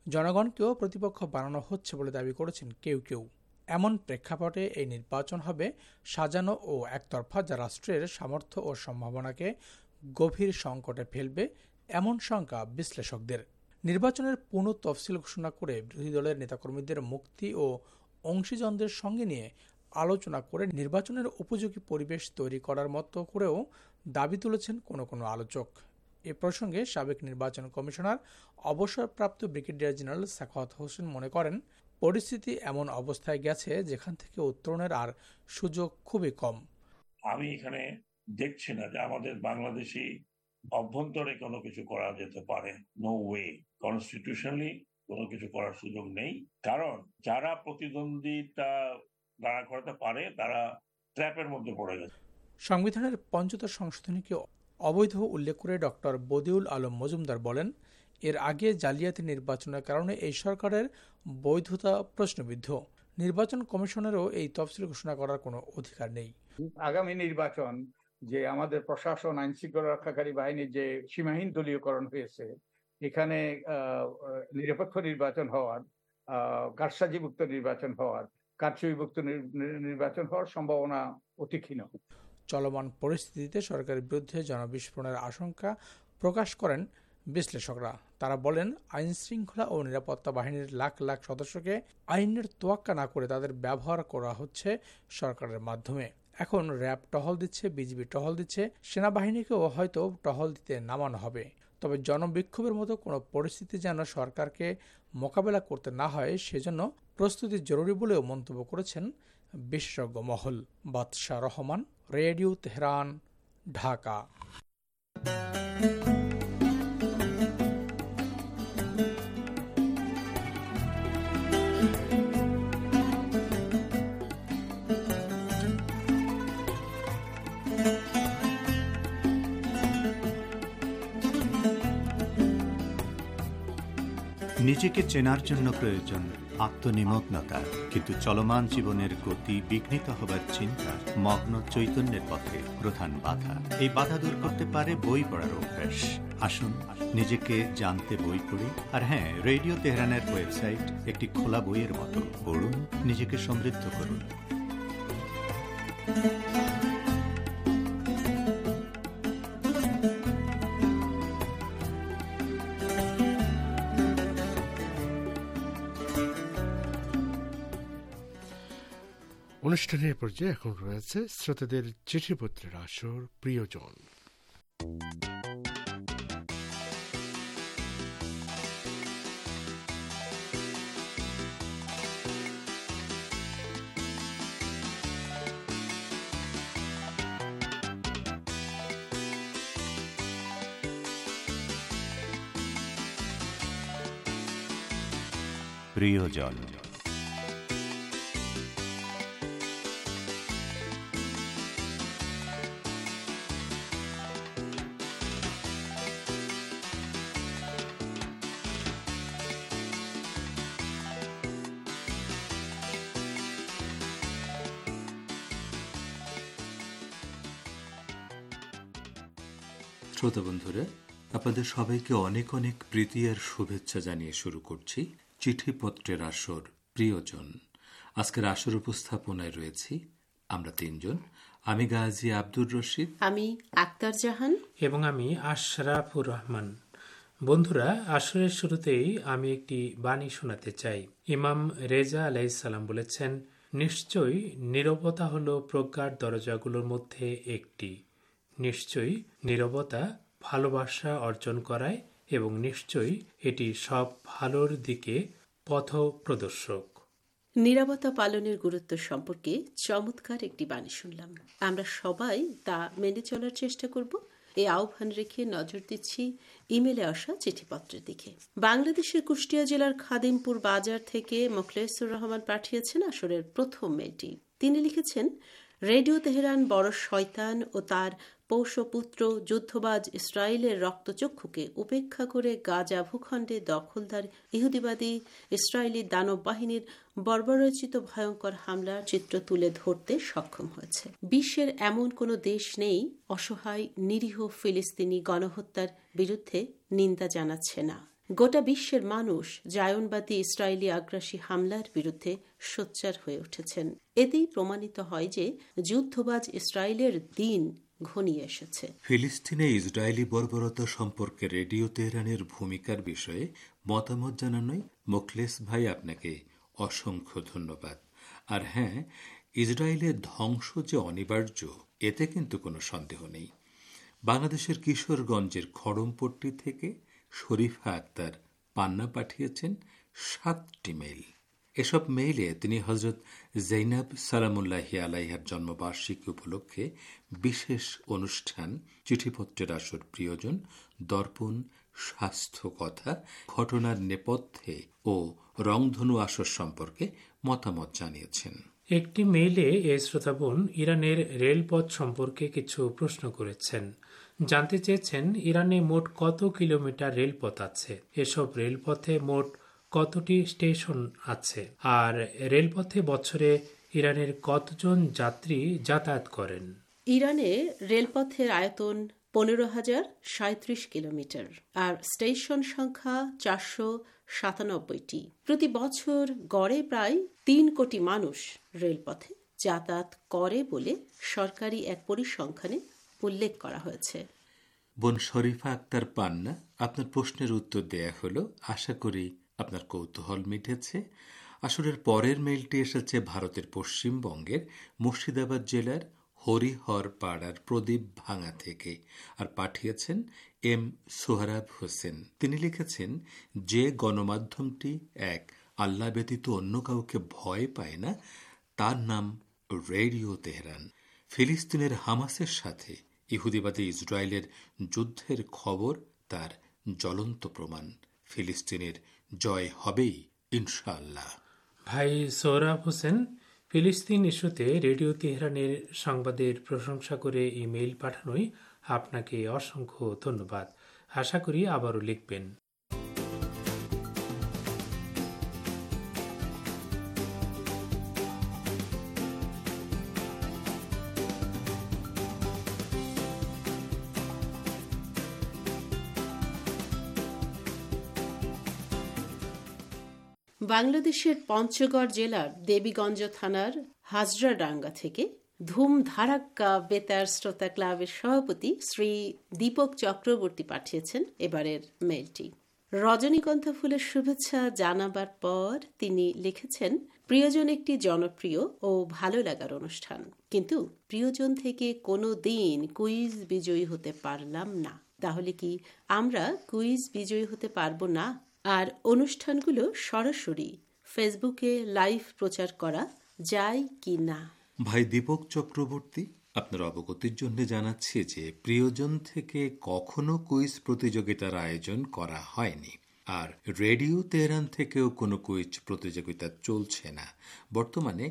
F: জনগণকেও প্রতিপক্ষ বানানো হচ্ছে বলে দাবি করেছেন কেউ কেউ। এমন প্রেক্ষাপটে এই নির্বাচন হবে সাজানো ও একতরফা, যা রাষ্ট্রের সামর্থ্য ও সম্ভাবনাকে গভীর সংকটে ফেলবে এমন শঙ্কা বিশ্লেষকদের। নির্বাচনের পূর্ণ তফসিল ঘোষণা করে বিরোধী দলের নেতাকর্মীদের মুক্তি ও অংশীজনদের সঙ্গে নিয়ে আলোচনা করে নির্বাচনের উপযোগী পরিবেশ তৈরি করার মতো করেও দাবি তুলেছেন কোনো আলোচক। এ প্রসঙ্গে সাবেক নির্বাচন কমিশনার অবসরপ্রাপ্ত ব্রিগেডিয়ার জেনারেল সাখাওয়াত হোসেন মনে করেন, পরিস্থিতি এমন অবস্থায় গেছে যেখান থেকে উত্তরণের আর সুযোগ খুবই কম।
M: আমি এখানে দেখছি না যে আমাদের বাংলাদেশি অভ্যন্তরে কোনো কিছু করা যেতে পারে। নো ওয়ে, কনস্টিটিউশনালি কোনো কিছু করার সুযোগ নেই। কারণ যারা প্রতিদ্বন্দ্বিতা দাঁড়া করাতে পারে তারা ট্র্যাপের মধ্যে পড়ে গেছে।
F: সংবিধানের 75 সংশোধনীকে অবৈধ উল্লেখ করে ডক্টর বদিউল আলম মজুমদার বলেন, এর আগে জালিয়াতি নির্বাচনের কারণে এই সরকারের বৈধতা প্রশ্নবিদ্ধ। নির্বাচন কমিশনেরও এই তফসিল ঘোষণা করার কোনো অধিকার নেই।
N: আগামী নির্বাচন যে আমাদের প্রশাসন, আইন শৃঙ্খলা রক্ষাকারী বাহিনীর যে সীমাহীন দলীয়করণ হয়েছে, এখানে নিরপেক্ষ নির্বাচন হওয়ার, কারসাজিমুক্ত নির্বাচন হওয়ার, কারচুপিমুক্ত নির্বাচন হওয়ার সম্ভাবনা অতি ক্ষীণ।
F: চলমান পরিস্থিতিতে সরকারের বিরুদ্ধে জনবিস্ফোরণের আশঙ্কা প্রকাশ করেন বিশ্লেষকরা। তারা বলেন, আইন শৃঙ্খলা ও নিরাপত্তা বাহিনীর লাখ লাখ সদস্যকে আইনের তোয়াক্কা না করে তাদের ব্যবহার করা হচ্ছে সরকারের মাধ্যমে। এখন র্যাব টহল দিচ্ছে, বিজিবি টহল দিচ্ছে, সেনাবাহিনীকেও হয়তো টহল দিতে নামানো হবে। তবে জনবিক্ষোভের মতো কোনো পরিস্থিতি যেন সরকারকে মোকাবেলা করতে না হয়, সেজন্য প্রস্তুতি জরুরি বলেও মন্তব্য করেছেন বিশেষজ্ঞ মহল। বাদশাহ রহমান, রেডিও তেহরান, ঢাকা।
B: নিজেকে চেনার জন্য প্রয়োজন আত্মনিমগ্নতা, কিন্তু চলমান জীবনের গতি বিঘ্নিত হবার চিন্তা মগ্ন চৈতন্যের পথে প্রধান বাধা। এই বাধা দূর করতে পারে বই পড়ার অভ্যাস। আসুন নিজেকে জানতে বই পড়ি। আর হ্যাঁ, রেডিও তেহরানের ওয়েবসাইট একটি খোলা বইয়ের মতো। পড়ুন, নিজেকে সমৃদ্ধ করুন।
K: অনুষ্ঠানের পর্যায়ে এখন রয়েছে শ্রোতাদের চিঠিপত্রের আসর, প্রিয়জন।
B: প্রিয়জন।
E: শ্রোতা বন্ধুরা, আপনাদের সবাইকে অনেক অনেক প্রীতি আর শুভেচ্ছা জানিয়ে শুরু করছি চিঠিপত্রের আসর, প্রিয়জন। আজকের আসর উপস্থাপনায় রয়েছি আমরা তিনজন। আমি গাজী আব্দুর রশিদ, আমি
O: আক্তার জাহান
D: এবং আমি আশরাফুর রহমান। বন্ধুরা, আসরের শুরুতেই আমি একটি বাণী শোনাতে চাই। ইমাম রেজা আলাইহিসসালাম বলেছেন, নিশ্চয়ই নীরবতা হলো প্রজ্ঞার দরজাগুলোর মধ্যে একটি। নিশ্চয়ই নীরবতা ভালোবাসা অর্জন করায় এবং নিশ্চয়ই এটি সব ভালোর দিকে পথ প্রদর্শক।
O: নীরবতা পালনের গুরুত্ব সম্পর্কে চমৎকার একটি বাণী শুনলাম। আমরা সবাই তা মেনে চলার চেষ্টা করব, এই আহ্বান রেখে নজর দিচ্ছি ইমেলে আসা চিঠিপত্রের দিকে। বাংলাদেশের কুষ্টিয়া জেলার খাদিমপুর বাজার থেকে মোখলেসুর রহমান পাঠিয়েছেন আসরের প্রথম মেলটি। তিনি লিখেছেন, রেডিও তেহরান বড় শয়তান ও তার পৌষপুত্র যুদ্ধবাজ ইসরায়েলের রক্তচক্ষুকে উপেক্ষা করে গাজা ভূখণ্ডে দখলদার ইহুদিবাদী ইসরায়েলি দানব বাহিনীর বর্বরোচিত ভয়ঙ্কর হামলার চিত্র তুলে ধরতে সক্ষম হয়েছে। বিশ্বের এমন কোনো দেশ নেই অসহায় নিরীহ ফিলিস্তিনি গণহত্যার বিরুদ্ধে নিন্দা জানাচ্ছে না। গোটা বিশ্বের মানুষ জায়নবাদী ইসরায়েলি আগ্রাসী হামলার বিরুদ্ধে সোচ্চার হয়ে উঠেছেন। এতেই প্রমাণিত হয় যে যুদ্ধবাজ ইসরায়েলের দিন ঘনিয়ে এসেছে।
E: ফিলিস্তিনে ইসরায়েলি বর্বরতা সম্পর্কে রেডিও তেহরানের ভূমিকার বিষয়ে মতামত জানানোয় মোখলেস ভাই আপনাকে অসংখ্য ধন্যবাদ। আর হ্যাঁ, ইসরায়েলের ধ্বংস যে অনিবার্য এতে কিন্তু কোনো সন্দেহ নেই। বাংলাদেশের কিশোরগঞ্জের খড়মপট্টি থেকে শরীফা আক্তার পান্না পাঠিয়েছেন 7টি মেইল। এসব মেইলে তিনি হজরত জৈনাব সালামুল্লাহি আলাইহার জন্মবার্ষিকী উপলক্ষে বিশেষ অনুষ্ঠান, চিঠিপত্রের আসর, প্রিয়জন, দর্পণ, স্বাস্থ্য কথা, ঘটনার নেপথ্যে ও রংধনু আসর সম্পর্কে মতামত জানিয়েছেন।
D: একটি মেইলে এই শ্রোতাবোন ইরানের রেলপথ সম্পর্কে কিছু প্রশ্ন করেছেন। জানতে চেয়েছেন ইরানে মোট কত কিলোমিটার রেলপথ আছে, এসব রেলপথে মোট কতটি স্টেশন আছে, আর রেলপথে বছরে ইরানের কতজন যাত্রী যাতায়াত করেন।
O: ইরানে রেলপথের আয়তন 15,037 কিলোমিটার আর স্টেশন সংখ্যা 497টি। প্রতি বছর গড়ে প্রায় 3 কোটি মানুষ রেলপথে যাতায়াত করে বলে সরকারি এক পরিসংখ্যানে উল্লেখ করা হয়েছে।
E: বোন শরীফা আক্তার পান্না, আপনার প্রশ্নের উত্তর দেয়া হলো। আশা করি আপনার কৌতূহল মিটেছে। আসরের পরের মেইলটি এসেছে ভারতের পশ্চিমবঙ্গের মুর্শিদাবাদ জেলার হরিহর পাড়ার প্রদীপ ভাঙা থেকে, আর পাঠিয়েছেন এম সোহরাব হোসেন। তিনি লিখেছেন, যে গণমাধ্যমটি এক আল্লাহ ব্যতীত অন্য কাউকে ভয় পায় না তার নাম রেডিও তেহরান। ফিলিস্তিনের হামাসের সাথে ইহুদিবাদী ইসরায়েলের যুদ্ধের খবর তার জ্বলন্ত প্রমাণ। ফিলিস্তিনের জয় হবেই ইনশাআল্লাহ।
D: ভাই সোহরাব হোসেন ফিলিস্তিন ইস্যুতে রেডিও তেহরানের সংবাদের প্রশংসা করে ইমেইল পাঠানোয় আপনাকে অসংখ্য ধন্যবাদ। আশা করি আবারও লিখবেন।
O: বাংলাদেশের পঞ্চগড় জেলার দেবীগঞ্জ থানার হাজরাডাঙ্গা থেকে ধুমধারাক্কা বেতার শ্রোতা ক্লাবের সভাপতি শ্রী দীপক চক্রবর্তী পাঠিয়েছেন এবারের মেইলটি। রজনীগন্ধা ফুলের শুভেচ্ছা জানাবার পর তিনি লিখেছেন, প্রিয়জন একটি জনপ্রিয় ও ভালো লাগার অনুষ্ঠান, কিন্তু প্রিয়জন থেকে কোনো দিন কুইজ বিজয়ী হতে পারলাম না। তাহলে কি আমরা কুইজ বিজয়ী হতে পারবো না? আর অনুষ্ঠানগুলো সরাসরি ফেসবুকে লাইভ প্রচার করা যায় কি না?
E: ভাই দীপক চক্রবর্তী, আপনার অবগতির জন্য জানাচ্ছি যে প্রিয়জন থেকে কখনো কুইজ প্রতিযোগিতার আয়োজন করা হয়নি, আর রেডিও তেহরান থেকেও কোনো কুইজ প্রতিযোগিতা চলছে না। বর্তমানে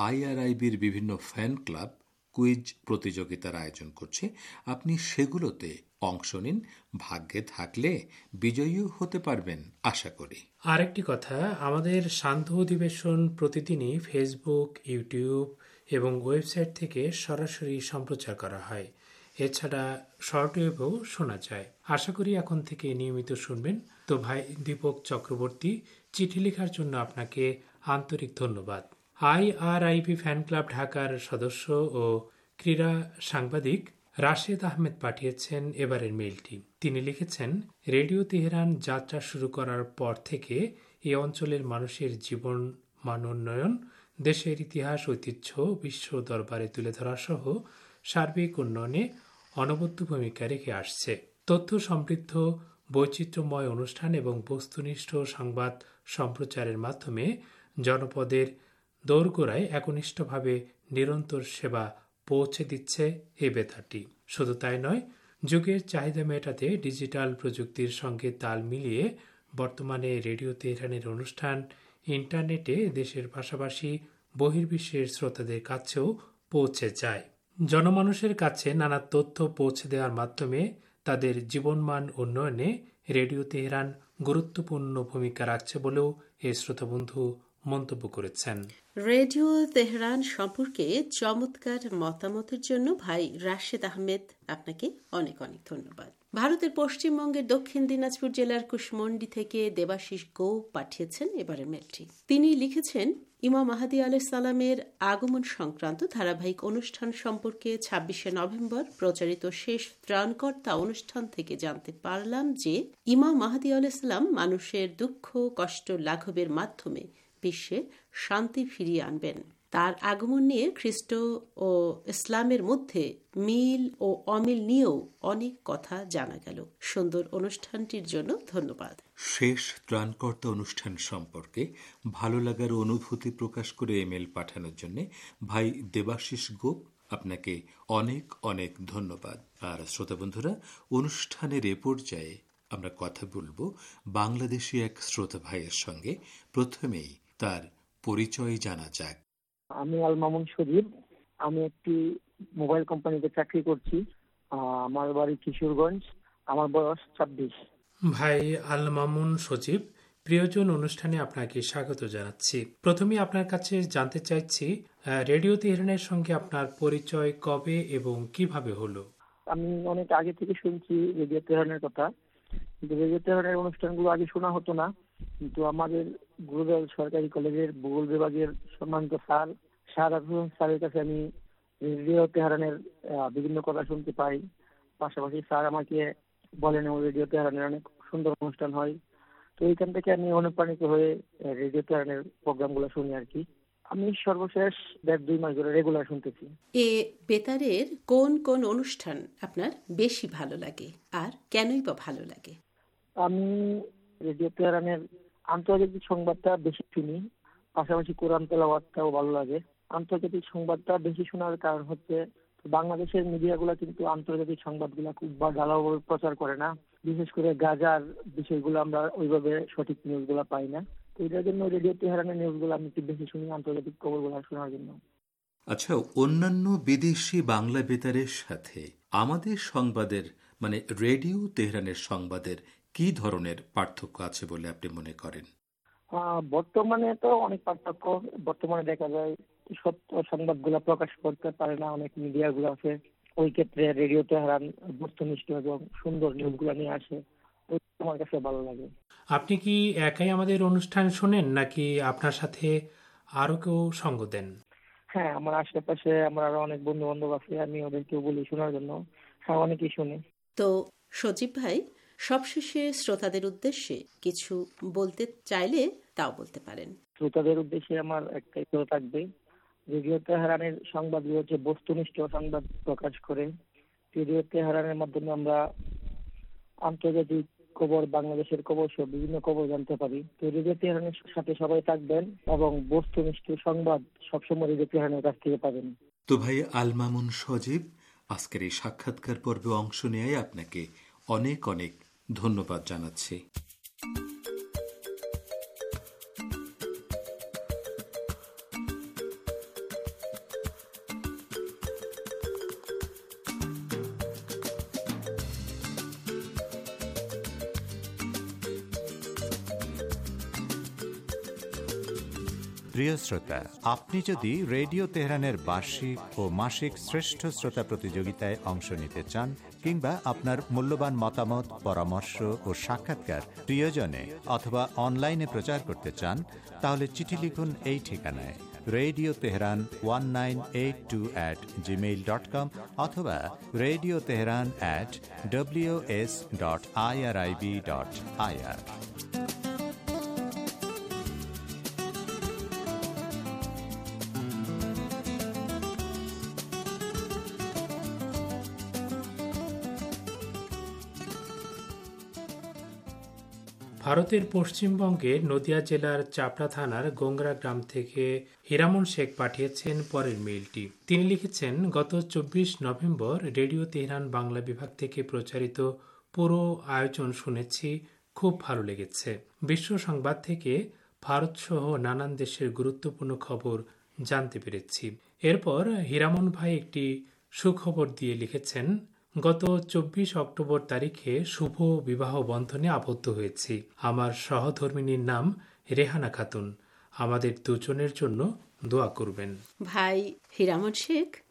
E: IRIBর বিভিন্ন ফ্যান ক্লাব কুইজ প্রতিযোগিতার আয়োজন করছে। আপনি সেগুলোতে অংশ নিন, ভাগ্যে থাকলে বিজয়ীও হতে পারবেন আশা করি।
D: আরেকটি কথা, আমাদের শান্ত অধিবেশন প্রতিদিনই ফেসবুক, ইউটিউব এবং ওয়েবসাইট থেকে সরাসরি সম্প্রচার করা হয়। এছাড়া শর্টওয়েভেও শোনা যায়। আশা করি এখন থেকে নিয়মিত শুনবেন। তো ভাই দীপক চক্রবর্তী, চিঠি লেখার জন্য আপনাকে আন্তরিক ধন্যবাদ। IRIB ফ্যান ক্লাব ঢাকার সদস্য ও ক্রীড়া সাংবাদিক রাশেদ আহমেদ পাঠিয়েছেন এবারের মেইলটি। তিনি লিখেছেন, রেডিও তেহরান যাত্রা শুরু করার পর থেকে এই অঞ্চলের মানুষের জীবন মান উন্নয়ন, দেশের ইতিহাস, ঐতিহ্য বিশ্ব দরবারে তুলে ধরা সহ সার্বিক উন্নয়নে অনবদ্য ভূমিকা রেখে আসছে। তথ্য সমৃদ্ধ বৈচিত্র্যময় অনুষ্ঠান এবং বস্তুনিষ্ঠ সংবাদ সম্প্রচারের মাধ্যমে জনপদের দোরগোড়ায় একনিষ্ঠভাবে নিরন্তর সেবা পৌঁছে দিচ্ছে এই বেতারটি। শুধু তাই নয়, যুগের চাহিদা মেটাতে ডিজিটাল প্রযুক্তির সঙ্গে তাল মিলিয়ে বর্তমানে রেডিও তেহরানের অনুষ্ঠান ইন্টারনেটে দেশের পাশাপাশি বহির্বিশ্বের শ্রোতাদের কাছেও পৌঁছে যায়। জনমানুষের কাছে নানা তথ্য পৌঁছে দেওয়ার মাধ্যমে তাদের জীবনমান উন্নয়নে রেডিও তেহরান গুরুত্বপূর্ণ ভূমিকা রাখছে বলেও এই শ্রোতাবন্ধু মন্তব্য করেছেন।
O: রেডিও তেহরান সম্পর্কে চমৎকার মতামতের জন্য ভাই রাশেদ আহমেদ আপনাকে অনেক অনেক ধন্যবাদ। ভারতের পশ্চিমবঙ্গের দক্ষিণ দিনাজপুর জেলার কুশমন্ডি থেকে দেবাশিস গো পাঠিয়েছেন এবারের মেলটি। তিনি লিখেছেন, ইমাম মাহদী আলাইহিস সালামের আগমন সংক্রান্ত ধারাবাহিক অনুষ্ঠান সম্পর্কে ২৬শে নভেম্বর প্রচারিত শেষ ত্রাণকর্তা অনুষ্ঠান থেকে জানতে পারলাম যে ইমাম মাহদী আলাইহিস সালাম মানুষের দুঃখ কষ্ট লাঘবের মাধ্যমে বিশ্বে শান্তি ফিরিয়ে আনবেন। তার আগমন নিয়ে খ্রিস্ট ও ইসলামের মধ্যে মিল ও অমিল নিয়েও অনেক কথা জানা গেল। সুন্দর অনুষ্ঠানটির জন্য ধন্যবাদ।
E: শেষ ত্রাণকর্তা অনুষ্ঠান সম্পর্কে ভালো লাগার অনুভূতি প্রকাশ করে ইমেল পাঠানোর জন্য ভাই দেবাশিস গোপ আপনাকে অনেক অনেক ধন্যবাদ। আর শ্রোতা বন্ধুরা, অনুষ্ঠানের এ পর্যায়ে আমরা কথা বলবো বাংলাদেশি এক শ্রোতা ভাইয়ের সঙ্গে। প্রথমেই তার পরিচয় জানা যাক।
P: আমি আল মামুন সজীব। আমি একটি মোবাইল কোম্পানিতে চাকরি করছি। আমার বাড়ি কিশোরগঞ্জ। আমার বয়স ২৬।
D: ভাই আল মামুন সজীব, প্রিয়জন অনুষ্ঠানে আপনাকে স্বাগত জানাচ্ছি। প্রথমে আপনার কাছে জানতে চাইছি, রেডিও তেহরানের সঙ্গে আপনার পরিচয় কবে এবং কিভাবে হলো?
P: আমি অনেক আগে থেকে শুনছি রেডিও তেহরানের কথা, কিন্তু রেডিও তেহরানের অনুষ্ঠানগুলো আগে শোনা হতো না। কিন্তু আমাদের গুরুদল সরকারি কলেজের ভূগোল বিভাগের সম্মানিত স্যার শাহাদাত হোসেন স্যারের কাছে আমি রেডিও তেহরানের বিভিন্ন কথা শুনতে পাই। পাশাপাশি স্যার আমাকে বলেন রেডিও তেহরানের অনেক সুন্দর অনুষ্ঠান হয়। তো এইখান থেকে আমি অনুপ্রাণিত হয়ে রেডিও তেহরানের প্রোগ্রামগুলো শুনি আর কি। আমি সর্বশেষ ১.৫-২ মাস ধরে রেগুলার শুনতেছি।
O: এ বেতারের কোন কোন অনুষ্ঠান আপনার বেশি ভালো লাগে আর কেনই বা ভালো লাগে?
P: আমি রেডিও তেহরানের আন্তর্জাতিক সংবাদটা বেশি শুনি, পাশাপাশি কোরআন তেলাওয়াতটাও ভালো লাগে। আন্তর্জাতিক সংবাদটা বেশি শোনার কারণ হচ্ছে বাংলাদেশের মিডিয়াগুলো কিন্তু আন্তর্জাতিক সংবাদগুলো খুব ঢালাওভাবে প্রচার করে না। বিশেষ করে গাজার বিষয়গুলো আমরা ওইভাবে সঠিক নিউজগুলো পাই না। তো এটার জন্য রেডিও তেহরানের নিউজগুলো আমি একটু বেশি শুনি, আন্তর্জাতিক খবরগুলো শোনার জন্য।
E: আচ্ছা, অন্যান্য বিদেশি বাংলা বেতারের সাথে আমাদের সংবাদের মানে রেডিও তেহরানের সংবাদের কি ধরনের পার্থক্য আছে বলে আপনি মনে করেন?
P: বর্তমানে তো অনেক পার্থক্য। বর্তমানে দেখা যায় সত্য সংবাদগুলো প্রকাশ করতে পারে না অনেক মিডিয়াগুলো আছে। ওই ক্ষেত্রে রেডিও তেহরান বস্তুনিষ্ঠ এবং সুন্দর নিউজগুলো নিয়ে আসে, আমার কাছে ভালো লাগে।
D: আপনি কি একাই আমাদের অনুষ্ঠান শোনেন নাকি আপনার সাথে আরো কেউ সঙ্গ দেন?
P: হ্যাঁ, আমার আশেপাশে আমার আরো অনেক বন্ধু বান্ধব আছে, আমি ওদেরকেও বলি শোনার জন্য। হ্যাঁ, অনেকেই শুনে।
O: তো সজীব ভাই, সবশেষে শ্রোতাদের উদ্দেশ্যে কিছু বলতে চাইলে তাও বলতে পারেন।
P: শ্রোতাদের উদ্দেশ্যে আমার একটাই কথা থাকবে, রেডিও তেহরানের সংবাদগুলো হচ্ছে বস্তুনিষ্ঠ সংবাদ প্রকাশ করে। রেডিও তেহরানের মাধ্যমে আমরা আন্তর্জাতিক খবর, বাংলাদেশের খবর সব বিভিন্ন খবর জানতে পারি। তো রেডিও তেহরানের সাথে সবাই থাকবেন এবং বস্তুনিষ্ঠ সংবাদ সবসময় রেডিও তেহরানের কাছ থেকে পাবেন।
E: তো ভাই আল মামুন সজীব, আজকের এই সাক্ষাৎকার পর্বে অংশ নেয় আপনাকে অনেক অনেক ধন্যবাদ জানাচ্ছি।
B: প্রিয় শ্রোতা, আপনি যদি রেডিও তেহরানের বার্ষিক ও মাসিক শ্রেষ্ঠ শ্রোতা প্রতিযোগিতায় অংশ নিতে চান কিংবা আপনার মূল্যবান মতামত, পরামর্শ ও সাক্ষাৎকার প্রিয়জনে অথবা অনলাইনে প্রচার করতে চান, তাহলে চিঠি লিখুন এই ঠিকানায় রেডিও তেহরান 1982@gmail.com অথবা রেডিও তেহরান @ws.irib.ir।
D: ভারতের পশ্চিমবঙ্গের নদিয়া জেলার চাপড়া থানার গোংরা গ্রাম থেকে হীরামন শেখ পাঠিয়েছেন পরের মেইলটি। তিনি লিখেছেন, গত ২৪ নভেম্বর রেডিও তেহরান বাংলা বিভাগ থেকে প্রচারিত পুরো আয়োজন শুনেছি, খুব ভালো লেগেছে। বিশ্ব সংবাদ থেকে ভারত সহ নানান দেশের গুরুত্বপূর্ণ খবর জানতে পেরেছি। এরপর হীরামন ভাই একটি সুখবর দিয়ে লিখেছেন, গত ২৪ অক্টোবর তারিখে শুভ বিবাহ বন্ধনে আবদ্ধ হয়েছি। আমার সহধর্মিনীর নাম রেহানা খাতুন। আমাদের দুজনের জন্য দোয়া করবেন।
O: ভাই হীরামন শেখ,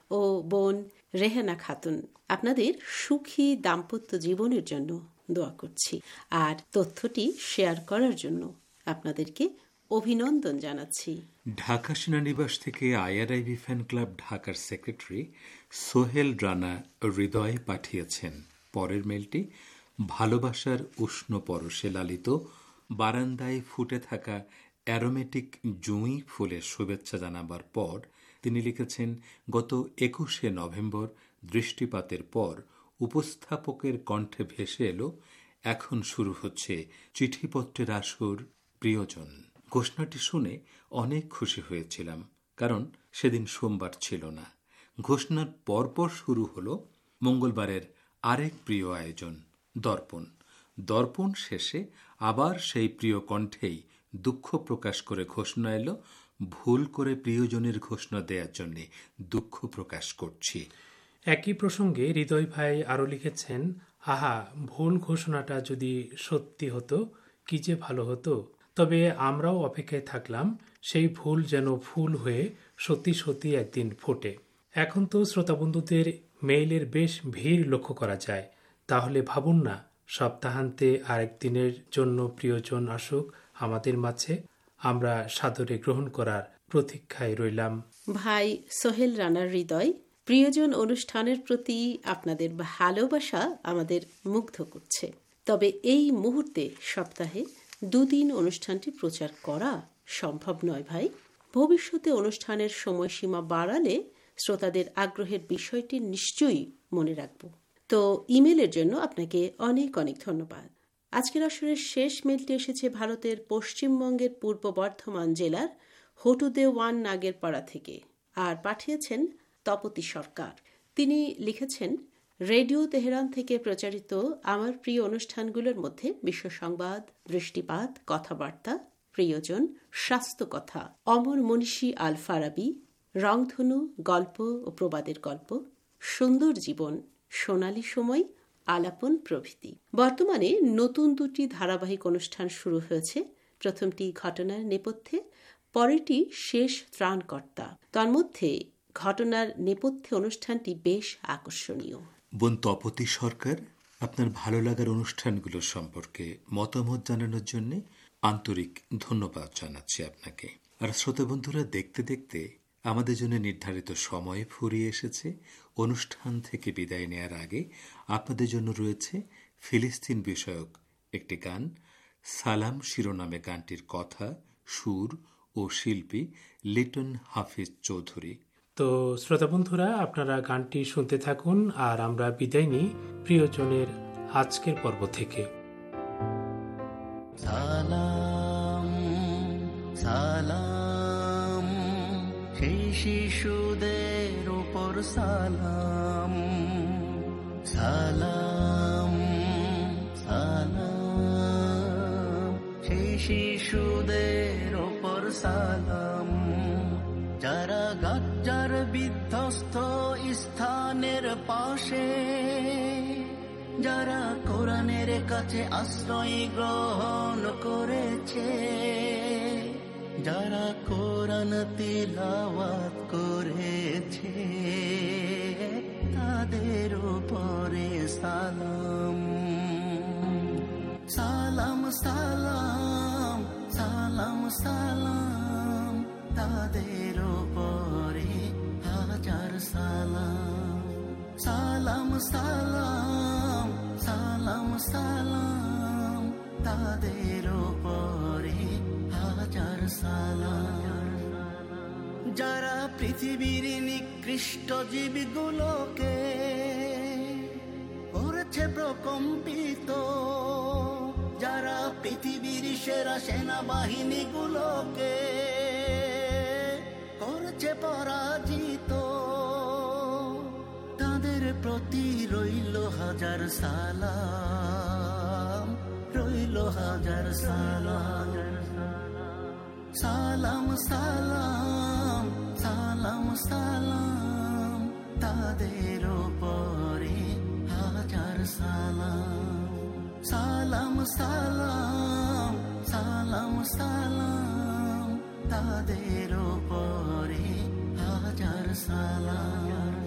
O: ও বোন রেহানা খাতুন, আপনাদের সুখী দাম্পত্য জীবনের জন্য দোয়া করছি। আর তথ্যটি শেয়ার করার জন্য আপনাদেরকে অভিনন্দন জানাচ্ছি।
E: ঢাকা সেনানিবাস থেকে আইআরআইবি ফ্যান ক্লাব ঢাকার সেক্রেটারি সোহেল রানা হৃদয় পাঠিয়েছেন পরের মেলটি। ভালোবাসার উষ্ণ পরশে লালিত বারান্দায় ফুটে থাকা অ্যারোমেটিক জুঁই ফুলের শুভেচ্ছা জানাবার পর তিনি লিখেছেন, গত 21শে নভেম্বর দৃষ্টিপাতের পর উপস্থাপকের কণ্ঠে ভেসে এলো, এখন শুরু হচ্ছে চিঠিপত্রের আসর প্রিয়জন। ঘোষণাটি শুনে অনেক খুশি হয়েছিলাম, কারণ সেদিন সোমবার ছিল না। ঘোষণার পরপর শুরু হলো মঙ্গলবারের আরেক প্রিয় আয়োজন দর্পণ। দর্পণ শেষে আবার সেই প্রিয় কণ্ঠেই দুঃখ প্রকাশ করে ঘোষণা এলো, ভুল করে প্রিয়জনের ঘোষণা দেওয়ার জন্য দুঃখ প্রকাশ করছি।
D: একই প্রসঙ্গে হৃদয় ভাই আরও লিখেছেন, আহা, ভুল ঘোষণাটা যদি সত্যি হতো কি যে ভালো হতো। তবে আমরাও অপেক্ষায় থাকলাম সেই ভুল যেন ফুল হয়ে সত্যি সত্যি একদিন ফোটে। এখন তো শ্রোতাবন্ধুদের মেইলের বেশ ভিড় লক্ষ্য করা যায়। তাহলে ভাবুন না, সপ্তাহান্তে আরেকদিনের জন্য প্রিয়জন আসুক আমাদের মাঝে। আমরা সাদরে গ্রহণ করার প্রতীক্ষায় রইলাম।
O: ভাই সোহেল রানার হৃদয়, প্রিয়জন অনুষ্ঠানের প্রতি আপনাদের ভালোবাসা আমাদের মুগ্ধ করছে। তবে এই মুহূর্তে সপ্তাহে 2 দিন অনুষ্ঠানটি প্রচার করা সম্ভব নয় ভাই। ভবিষ্যতে অনুষ্ঠানের সময়সীমা বাড়ালে শ্রোতাদের আগ্রহের বিষয়টি নিশ্চয়ই মনে রাখব। তো ইমেলের জন্য আপনাকে অনেক অনেক ধন্যবাদ। আজকের আসরের শেষ মেলটি এসেছে ভারতের পশ্চিমবঙ্গের পূর্ব বর্ধমান জেলার হটুদে 1 নাগেরপাড়া থেকে, আর পাঠিয়েছেন তপতি সরকার। তিনি লিখেছেন, রেডিও তেহরান থেকে প্রচারিত আমার প্রিয় অনুষ্ঠানগুলোর মধ্যে বিশ্ব সংবাদ, দৃষ্টিপাত, কথাবার্তা, প্রিয়জন, স্বাস্থ্য কথা, অমর মনীষী আল ফারাবি, রংধনু, গল্প ও প্রবাদের গল্প, সুন্দর জীবন, সোনালী সময়, আলাপন প্রভৃতি। বর্তমানে নতুন 2টি ধারাবাহিক অনুষ্ঠান শুরু হয়েছে। প্রথমটি ঘটনার নেপথ্যে, পরেরটি শেষ ত্রাণকর্তা। তন্মধ্যে ঘটনার নেপথ্যে অনুষ্ঠানটি বেশ আকর্ষণীয়।
E: বোন তপতি সরকার, আপনার ভালো লাগার অনুষ্ঠানগুলো সম্পর্কে মতামত জানানোর জন্য আন্তরিক ধন্যবাদ জানাচ্ছি আপনাকে। আর শ্রোতা বন্ধুরা, দেখতে দেখতে আমাদের জন্য নির্ধারিত সময় ফুরিয়ে এসেছে। অনুষ্ঠান থেকে বিদায় নেয়ার আগে আপনাদের জন্য রয়েছে ফিলিস্তিন বিষয়ক একটি গান। সালাম শিরোনামে গানটির কথা, সুর ও শিল্পী লিটন হাফিজ চৌধুরী।
D: তো শ্রোতা বন্ধুরা, আপনারা গানটি শুনতে থাকুন, আর আমরা বিদায় নিই প্রিয়জনের আজকের পর্ব থেকে।
Q: সালাম সালাম সেই শিশুদের উপর সালাম, সালাম সালাম সেই শিশুদের উপর সালাম, যারা গাজ্জার বিধ্বস্ত স্থানের পাশে, যারা কোরআনের কাছে আশ্রয় গ্রহণ করেছে, যারা কোরআন তিলাওয়াত করেছে, তাদের উপরে সালাম সালাম সালাম সালাম সালাম, তাদের উপরে হাজার সালাম সালাম সালাম সালাম সালাম, তাদের উপরে হাজার সালাম, যারা পৃথিবীর নিকৃষ্ট জীবগুলোকে করেছে প্রকম্পিত, যারা পৃথিবীর সেরা সেনাবাহিনীগুলোকে করেছে পরাজিত, তাদের প্রতি রইল হাজার সালাম, রইল হাজার সালাম, সালাম সালাম সালাম সালাম, তাদের উপরে হাজার সালাম, সালাম সালাম সালাম সালাম, তাদের উপরে হাজার সালাম।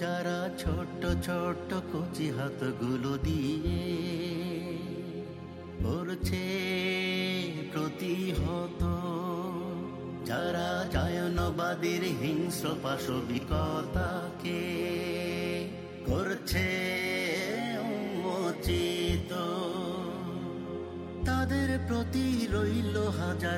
Q: যারা ছোট্ট ছোট্ট কচি হাতগুলো দিয়ে করছে প্রতিহত, যারা জায়নবাদীর হিংস্র পাশবিকতাকে করছে উন্মোচিত, তাদের প্রতি রইল হাজার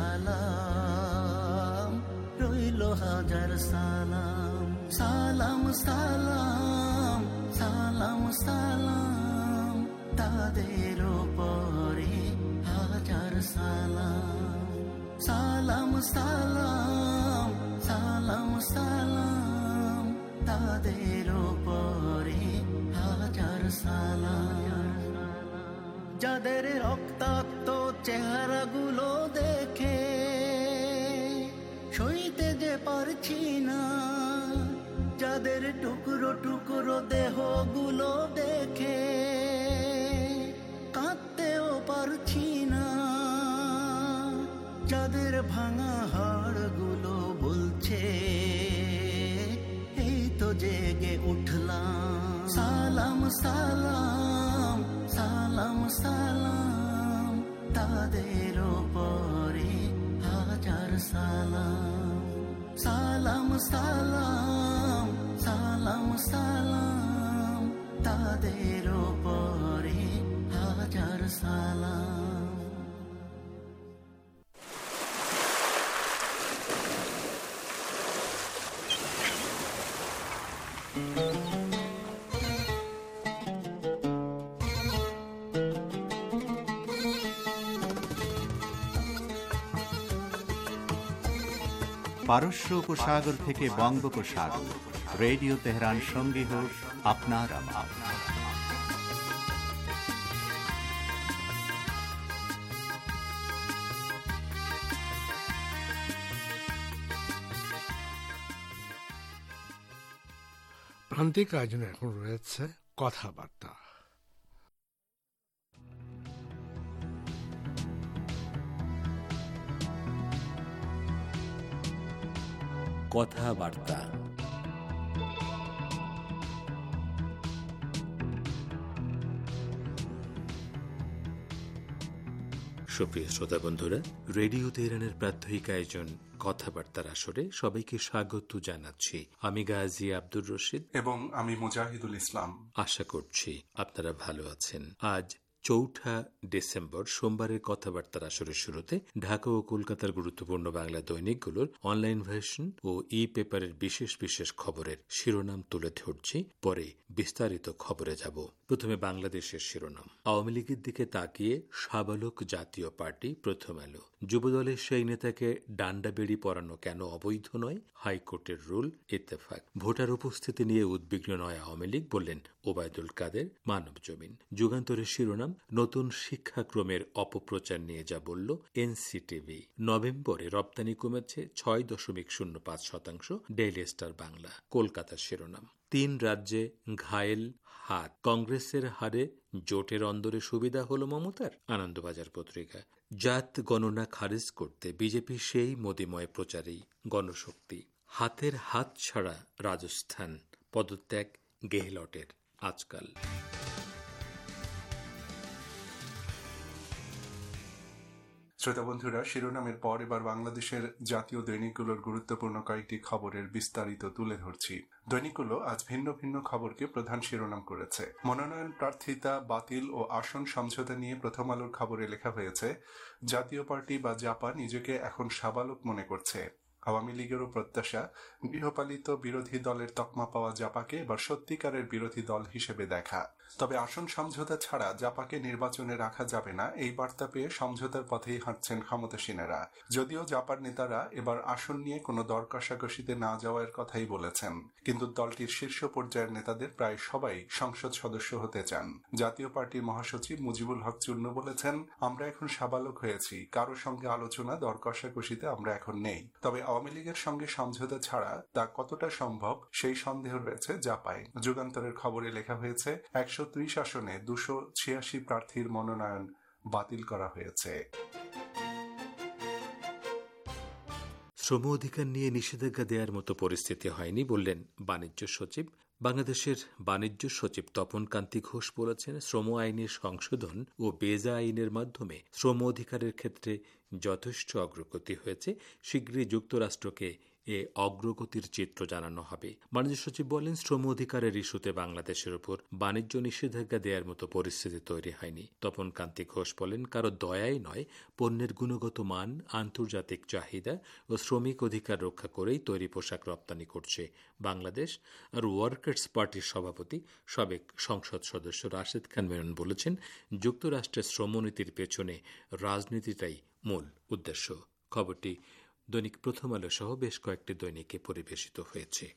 Q: সালাম, রইল হাজার সালাম। সালাম সালাম সালাম সালাম, তাদের উপরে হাজার সালাম। সালাম সালাম সালাম সালাম, তাদের উপরে হাজার সালাম। যাদের রক্তাক্ত চেহারাগুলো দেখে সইতে যে পারছি না, যাদের টুকরো টুকরো দেহগুলো দেখে কাঁদতেও পারছি না, যাদের ভাঙা হাড়গুলো বলছে এই তো জেগে উঠলাম। সালাম সালাম সালাম সালাম, তাদের উপরে হাজার সালাম। সালাম সালাম সালাম সালাম, তাদের উপরে হাজার সালাম।
B: পারস্য উপসাগর থেকে বঙ্গোপসাগর, রেডিও তেহরান সঙ্গে হোক আপনার আমার।
K: প্রান্তিক আয়োজনে এখন রয়েছে কথাবার্তা।
E: কথাবার্তা সুপ্রিয় শ্রোতা বন্ধুরা, রেডিও তেহরানের প্রাত্যহিক আয়োজন কথাবার্তার আসরে সবাইকে স্বাগত জানাচ্ছি। আমি গাজী আব্দুর রশিদ
R: এবং আমি মুজাহিদুল ইসলাম।
E: আশা করছি আপনারা ভালো আছেন। আজ ৪ ডিসেম্বর সোমবারের কথাবার্তার আসরের শুরুতে ঢাকা ও কলকাতার গুরুত্বপূর্ণ বাংলা দৈনিকগুলোর অনলাইন ভার্সন ও ই পেপারের বিশেষ বিশেষ খবরের শিরোনাম তুলে ধরছি, পরে বিস্তারিত খবরে যাব। প্রথমে বাংলাদেশের শিরোনাম। আওয়ামী লীগের দিকে তাকিয়ে সাবালক জাতীয় পার্টি প্রথম আলো। যুবদলের সেই নেতাকে ডান্ডা বেড়ি পরানো কেন অবৈধ নয়, হাইকোর্টের রুল। ইত্তেফাক। ভোটার উপস্থিতি নিয়ে উদ্বিগ্ন নয় আওয়ামী লীগ, বললেন ওবায়দুল কাদের। মানব জমিন। যুগান্তরের শিরোনাম। নতুন শিক্ষাক্রমের অপপ্রচার নিয়ে যা বলল এনসিটিভি। নভেম্বরে রপ্তানি কমেছে ৬.০৫%। Daily star Bangla. কলকাতার শিরোনাম। ৩ রাজ্যে ঘায়েল হাত, কংগ্রেসের হারে জোটের অন্দরে সুবিধা হল মমতার। আনন্দবাজার পত্রিকা। জাত গণনা খারিজ করতে বিজেপি সেই মোদিময় প্রচারেই গণশক্তি। হাতের হাত ছাড়া রাজস্থান, পদত্যাগ গেহলটের। আজকাল।
R: শ্রোতা বন্ধুরা, শিরোনামের পর এবার বাংলাদেশের জাতীয় দৈনিকগুলোর গুরুত্বপূর্ণ কয়েকটি খবরের বিস্তারিত তুলে ধরছি। দৈনিকগুলো আজ ভিন্ন ভিন্ন খবরকে প্রধান শিরোনাম করেছে। মনোনয়ন প্রার্থিতা বাতিল ও আসন সমঝোতা নিয়ে প্রথম আলোর খবরে লেখা হয়েছে, জাতীয় পার্টি বা জাপা নিজেকে এখন সাবালক মনে করছে। আওয়ামী লীগেরও প্রত্যাশা, গৃহপালিত বিরোধী দলের তকমা পাওয়া জাপাকে এবার সত্যিকারের বিরোধী দল হিসেবে দেখা। তবে আসন সমঝোতা ছাড়া জাপাকে নির্বাচনে রাখা যাবে না, এই বার্তা পেয়ে সমঝোতার পথেই হাঁটছেন ক্ষমতাসীনেরা। যদিও জাপার নেতারা এবার আসন নিয়ে কোনো দর কষাকষিতে না যাওয়ার কথাই বলেছেন, কিন্তু দলটির শীর্ষ পর্যায়ের নেতাদের প্রায় সবাই সংসদ সদস্য হতে চান। জাতীয় পার্টির মহাসচিব মুজিবুল হক চুন্নু বলেছেন, আমরা এখন সাবালক হয়েছি, কারো সঙ্গে আলোচনা দর কষাকষিতে আমরা এখন নেই। তবে আওয়ামী লীগের সঙ্গে সমঝোতা ছাড়া তা কতটা সম্ভব সেই সন্দেহ রয়েছে জাপায়। যুগান্তরের খবরে লেখা হয়েছে, ১৩০ আসনে ২৮৬ প্রার্থীর মনোনয়ন বাতিল করা হয়েছে।
E: শ্রম অধিকার নিয়ে নিষেধাজ্ঞা দেওয়ার মতো পরিস্থিতি হয়নি বললেন বাণিজ্য সচিব। বাংলাদেশের বাণিজ্য সচিব তপন কান্তি ঘোষ বলেছেন, শ্রম আইনের সংশোধন ও বেজা আইনের মাধ্যমে শ্রম অধিকারের ক্ষেত্রে যথেষ্ট অগ্রগতি হয়েছে। শীঘ্রই যুক্তরাষ্ট্রকে এ অগ্রগতির চিত্র জানানো হবে। বাণিজ্য সচিব বলেন, শ্রম অধিকারের ইস্যুতে বাংলাদেশের উপর বাণিজ্য নিষেধাজ্ঞা দেওয়ার মতো পরিস্থিতি তৈরি হয়নি। তপন কান্তি ঘোষ বলেন, কারো দয়াই নয়, পণ্যের গুণগত মান, আন্তর্জাতিক চাহিদা ও শ্রমিক অধিকার রক্ষা করেই তৈরি পোশাক রপ্তানি করছে বাংলাদেশ। আর ওয়ার্কার্স পার্টির সভাপতি সাবেক সংসদ সদস্য রাশেদ খান মেনন বলেছেন, যুক্তরাষ্ট্রের শ্রমনীতির পেছনে রাজনীতিটাই মূল উদ্দেশ্য। খবরটি দৈনিক প্রথম আলো সহ বেশ কয়েকটি দৈনিকে পরিবেশিত হয়েছে।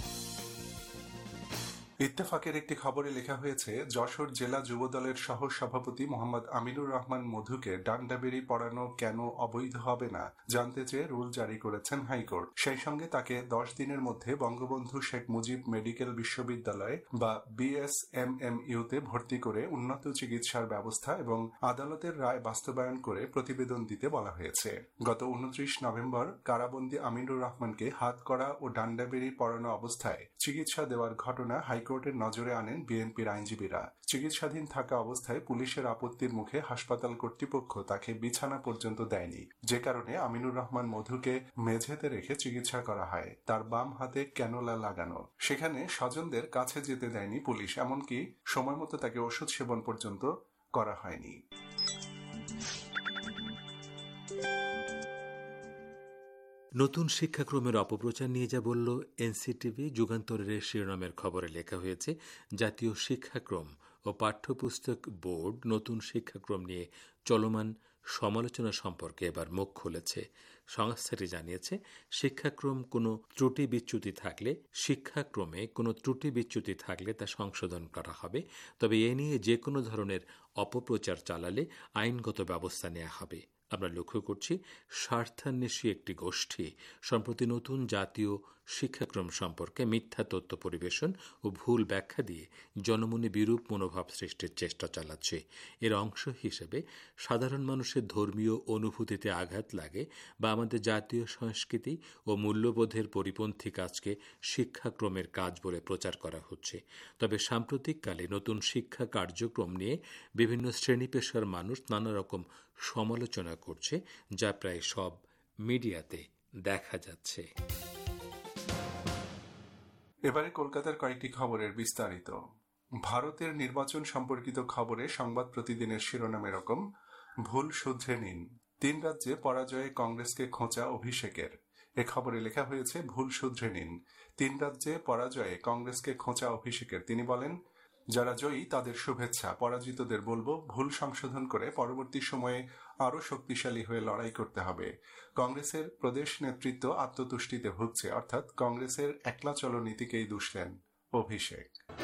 R: ইত্তেফাকের একটি খবরে লেখা হয়েছে, যশোর জেলা যুবদলের সহ সভাপতি মোহাম্মদ আমিনুর রহমান মধুকে ডান্ডাবেড়ি পড়ানো কেন অবৈধ হবে না জানতে চেয়ে রুল জারি করেছেন হাইকোর্ট। সেই সঙ্গে তাকে 10 দিনের মধ্যে বঙ্গবন্ধু শেখ মুজিব মেডিকেল বিশ্ববিদ্যালয় বা BSMMU-তে ভর্তি করে উন্নত চিকিৎসার ব্যবস্থা এবং আদালতের রায় বাস্তবায়ন করে প্রতিবেদন দিতে বলা হয়েছে। গত 29 নভেম্বর কারাবন্দী আমিনুর রহমানকে হাতকড়া ও ডান্ডাবেড়ি পড়ানো অবস্থায় চিকিৎসা দেওয়ার ঘটনা হাইকোর্টের নজরে আনেন বিএনপির আইনজীবীরা। চিকিৎসাধীন থাকা অবস্থায় পুলিশের আপত্তির মুখে হাসপাতাল কর্তৃপক্ষ তাকে বিছানা পর্যন্ত দেয়নি, যে কারণে আমিনুর রহমান মধুকে মেঝেতে রেখে চিকিৎসা করা হয়। তার বাম হাতে ক্যানোলা লাগানো। সেখানে স্বজনদের কাছে যেতে দেয়নি পুলিশ, এমনকি সময় মতো তাকে ওষুধ সেবন পর্যন্ত করা হয়নি।
E: নতুন শিক্ষাক্রমের অপপ্রচার নিয়ে যা বলল এনসিটিভি, যুগান্তরের শিরোনামের খবরে লেখা হয়েছে, জাতীয় শিক্ষাক্রম ও পাঠ্যপুস্তক বোর্ড নতুন শিক্ষাক্রম নিয়ে চলমান সমালোচনা সম্পর্কে এবার মুখ খুলেছে। সংস্থাটি জানিয়েছে, শিক্ষাক্রমে কোনো ত্রুটি বিচ্যুতি থাকলে তা সংশোধন করা হবে। তবে এ নিয়ে যে কোনো ধরনের অপপ্রচার চালালে আইনগত ব্যবস্থা নেওয়া হবে। আমরা লক্ষ্য করছি, স্বার্থান্বেষী একটি গোষ্ঠী সম্প্রতি নতুন জাতীয় শিক্ষাক্রম সম্পর্কে মিথ্যা তথ্য পরিবেশন ও ভুল ব্যাখ্যা দিয়ে জনমনে বিরূপ মনোভাব সৃষ্টির চেষ্টা চালাচ্ছে। এর অংশ হিসেবে সাধারণ মানুষের ধর্মীয় অনুভূতিতে আঘাত লাগে বা আমাদের জাতীয় সংস্কৃতি ও মূল্যবোধের পরিপন্থী কাজকে শিক্ষাক্রমের কাজ বলে প্রচার করা হচ্ছে। তবে সাম্প্রতিককালে নতুন শিক্ষা কার্যক্রম নিয়ে বিভিন্ন শ্রেণী পেশার মানুষ নানা রকম সমালোচনা করছে, যা প্রায় সব মিডিয়াতে দেখা যাচ্ছে।
R: এবারে কলকাতার কয়েকটি খবরের বিস্তারিত। ভারতের নির্বাচন সম্পর্কিত খবরে সংবাদ প্রতিদিনের শিরোনাম এরকম, ভুল শুধরে নিন, 3 রাজ্যে পরাজয়ে কংগ্রেসকে খোঁচা অভিষেকের। এ খবরে লেখা হয়েছে, ভুল শুধরে নিন, 3 রাজ্যে পরাজয়ে কংগ্রেসকে খোঁচা অভিষেকের। তিনি বলেন, যারা জয়ী তাদের শুভেচ্ছা, পরাজিতদের বলবো ভুল সংশোধন করে পরবর্তী সময়ে আরো শক্তিশালী হয়ে লড়াই করতে হবে। কংগ্রেসের প্রদেশ নেতৃত্ব আত্মতুষ্টিতে ভুগছে, অর্থাৎ কংগ্রেসের একলা চলো নীতিকেই দুষলেন অভিষেক।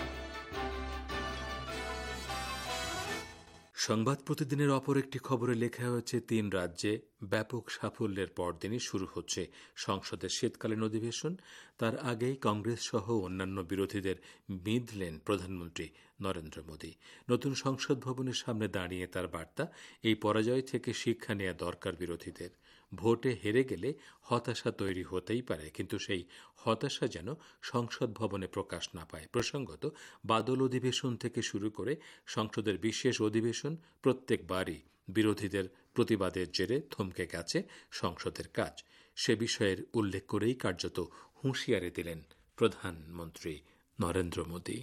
E: সংবাদ প্রতিদিনের অপর একটি খবরে লেখা হয়েছে, 3 রাজ্যে ব্যাপক সাফল্যের পরদিনই শুরু হচ্ছে সংসদের শীতকালীন অধিবেশন। তার আগেই কংগ্রেস সহ অন্যান্য বিরোধীদের বিঁধলেন প্রধানমন্ত্রী নরেন্দ্র মোদী। নতুন সংসদ ভবনের সামনে দাঁড়িয়ে তার বার্তা, এই পরাজয় থেকে শিক্ষা নেওয়া দরকার বিরোধীদের। ভোটে হেরে গেলে হতাশা তৈরি হতেই পারে, কিন্তু সেই হতাশা যেন সংসদ ভবনে প্রকাশ না পায়। প্রসঙ্গত, বাদল অধিবেশন থেকে শুরু করে সংসদের বিশেষ অধিবেশন প্রত্যেকবারই বিরোধীদের প্রতিবাদের জেরে থমকে গেছে সংসদের কাজ। সে বিষয়ের উল্লেখ করেই কার্যত হুঁশিয়ারি দিলেন প্রধানমন্ত্রী নরেন্দ্র মোদী।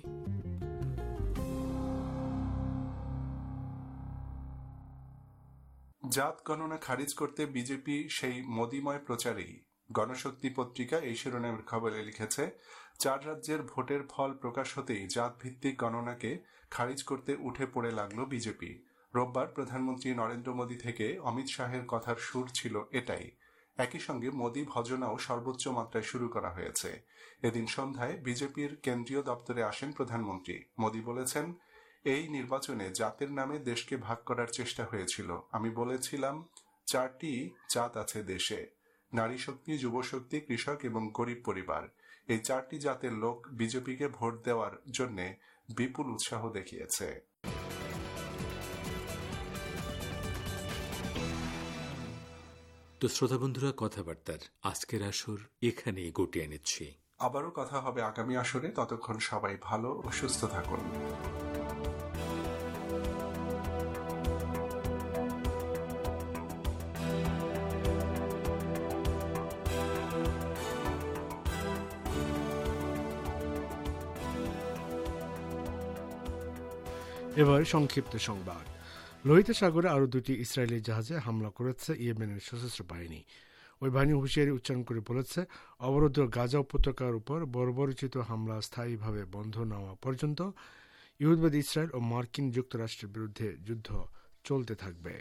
R: জাত গণনা খারিজ করতে বিজেপি সেই মোদিময় প্রচারেই। গণশক্তি পত্রিকা এই শিরোনামের খবরে লিখেছে, 4 রাজ্যের ভোটের ফল প্রকাশ হতেই জাত ভিত্তিক গণনাকে খারিজ করতে উঠে পড়ে লাগল বিজেপি। রোববার প্রধানমন্ত্রী নরেন্দ্র মোদী থেকে অমিত শাহের কথার সুর ছিল এটাই। একই সঙ্গে মোদী ভজনাও সর্বোচ্চ মাত্রায় শুরু করা হয়েছে। এদিন সন্ধ্যায় বিজেপির কেন্দ্রীয় দপ্তরে আসেন প্রধানমন্ত্রী। মোদী বলেছেন, এই নির্বাচনে জাতের নামে দেশকে ভাগ করার চেষ্টা হয়েছিল। আমি বলেছিলাম 4টি জাত আছে দেশে, নারী শক্তি, যুবশক্তি, কৃষক এবং গরিব পরিবার। এই 4টি জাতের লোক বিজেপিকে ভোট দেওয়ার জন্য বিপুল উৎসাহ দেখিয়েছে।
E: তো শ্রোতা বন্ধুরা, কথাবার্তার আজকের আসর এখানেই গুটিয়ে নিচ্ছি।
R: আবারও কথা হবে আগামী আসরে। ততক্ষণ সবাই ভালো ও সুস্থ থাকুন।
K: এবার সংক্ষিপ্ত সংবাদ। লোহিত সাগরে আরও 2টি ইসরায়েলি জাহাজে হামলা করেছে ইয়েমেনের সশস্ত্র বাহিনী। ওই বাহিনী হুঁশিয়ারি উচ্চারণ করে বলেছে, অবরুদ্ধ গাজা উপত্যকার উপর বর্বরোচিত হামলা স্থায়ীভাবে বন্ধ না হওয়া পর্যন্ত ইহুদিবাদী ইসরায়েল ও মার্কিন যুক্তরাষ্ট্রের বিরুদ্ধে যুদ্ধ চলতে থাকবে।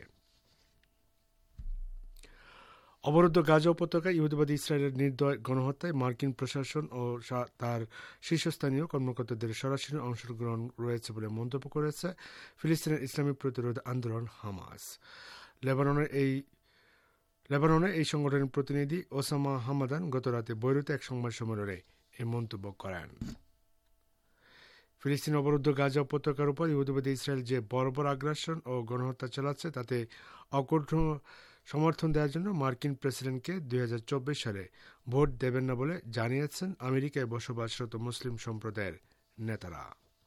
K: অবরুদ্ধ গাজা উপত্যকায় ইহুদিবাদী ইসরায়েলের নির্দয় গণহত্যায় মার্কিন প্রশাসন ও তার শীর্ষস্থানীয় কর্মকর্তাদের সরাসরি অংশগ্রহণ রয়েছে বলে মন্তব্য করেছে ফিলিস্তিনের ইসলামী প্রতিরোধ আন্দোলন হামাস। লেবাননে এই সংগঠনের প্রতিনিধি ওসামা হামাদান গত রাতে বৈরুতে এক সংবাদ সম্মেলনে এই মন্তব্য করেন। ফিলিস্তিন অবরুদ্ধ গাজা উপত্যকার উপর ইহুদিবাদী ইসরায়েল যে বর্বর আগ্রাসন ও গণহত্যা চালাচ্ছে তাতে অকঠোর সমর্থন দেওয়ার জন্য মার্কিন প্রেসিডেন্টকে 2024 সালে ভোট দেবেন না বলে জানিয়েছেন আমেরিকায় বসবাসরত মুসলিম সম্প্রদায়ের নেতারা।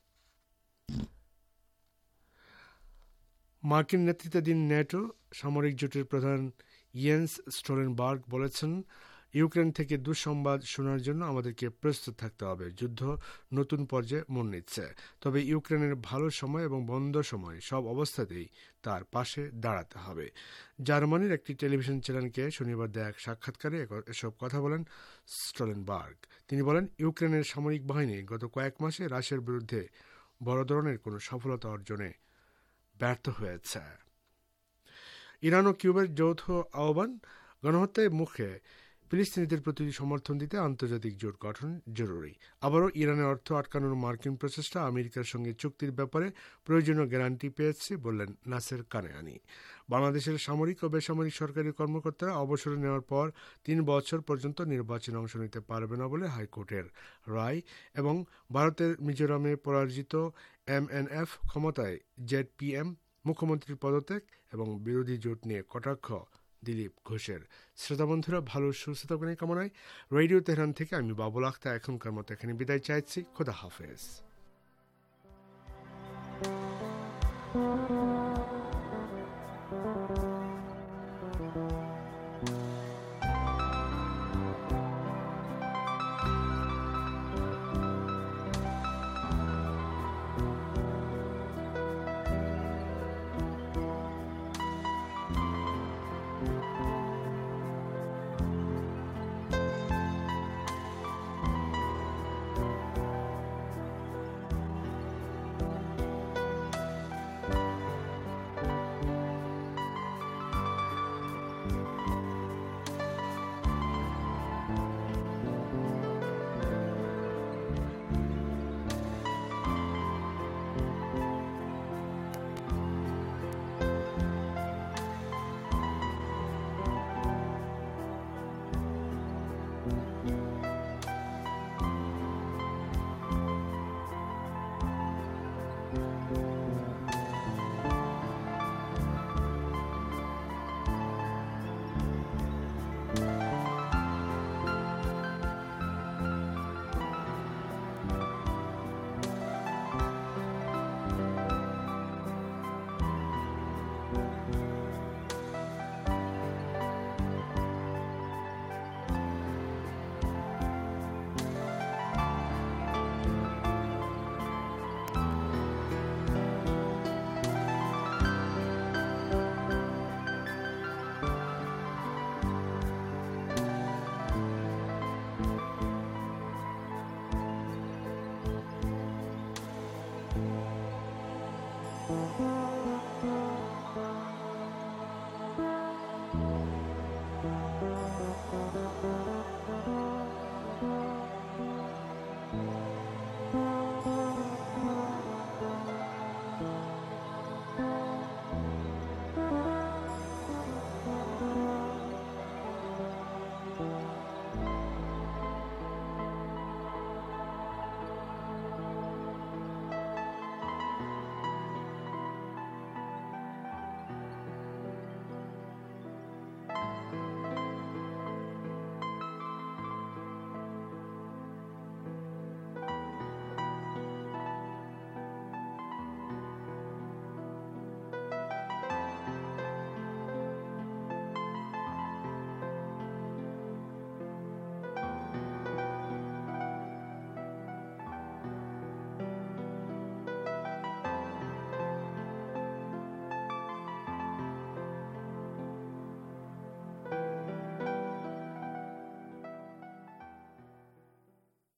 K: মার্কিন নেতৃত্বাধীন ন্যাটো সামরিক জোটের প্রধান ইয়েন্স স্টোলেনবার্গ বলেছেন, ইউক্রেন থেকে দুঃসংবাদ শোনার জন্য আমাদেরকে প্রস্তুত থাকতে হবে। যুদ্ধ নতুন পর্যায়ে মোড় নিচ্ছে, তবে ইউক্রেনের ভালো সময় এবং বন্ধ সময় সব অবস্থাতেই তার পাশে দাঁড়াতে হবে। জার্মানির একটি টেলিভিশন চ্যানেলকে শনিবার দেয়া এক সাক্ষাৎকারে এসব কথা বলেন স্টোলেনবার্গ। তিনি বলেন, ইউক্রেনের সামরিক বাহিনী গত কয়েক মাসে রাশিয়ার বিরুদ্ধে বড় ধরনের কোনো সফলতা অর্জনে ব্যর্থ হয়েছে। ইরান ও কিউবার যৌথ আহ্বান, গণহত্যার মুখে ফিলিস্তিনিদের প্রতি সমর্থন দিতে আন্তর্জাতিক জোট গঠন জরুরি। আবারও ইরানের অর্থ আটকানোর মার্কিন প্রচেষ্টা আমেরিকার সঙ্গে চুক্তির ব্যাপারে প্রয়োজনীয় গ্যারান্টি পেয়েছে বললেন নাসের কানেয়ানি। বাংলাদেশের সামরিক ও বেসামরিক সরকারি কর্মকর্তারা অবসরে নেওয়ার পর 3 বছর পর্যন্ত নির্বাচনে অংশ নিতে পারবে না বলে হাইকোর্টের রায় এবং ভারতের মিজোরামে পরাজিত MNF ক্ষমতায় ZPM মুখ্যমন্ত্রীর পদত্যাগ এবং বিরোধী জোট নিয়ে কটাক্ষ দিলীপ ঘোষের। শ্রোতা বন্ধুরা, ভালো সুস্থ কামনায় রেডিও তেহরান থেকে আমি বাবুল আখতার এখনকার মতো এখানে বিদায় চাইছি। খোদা হাফেজ।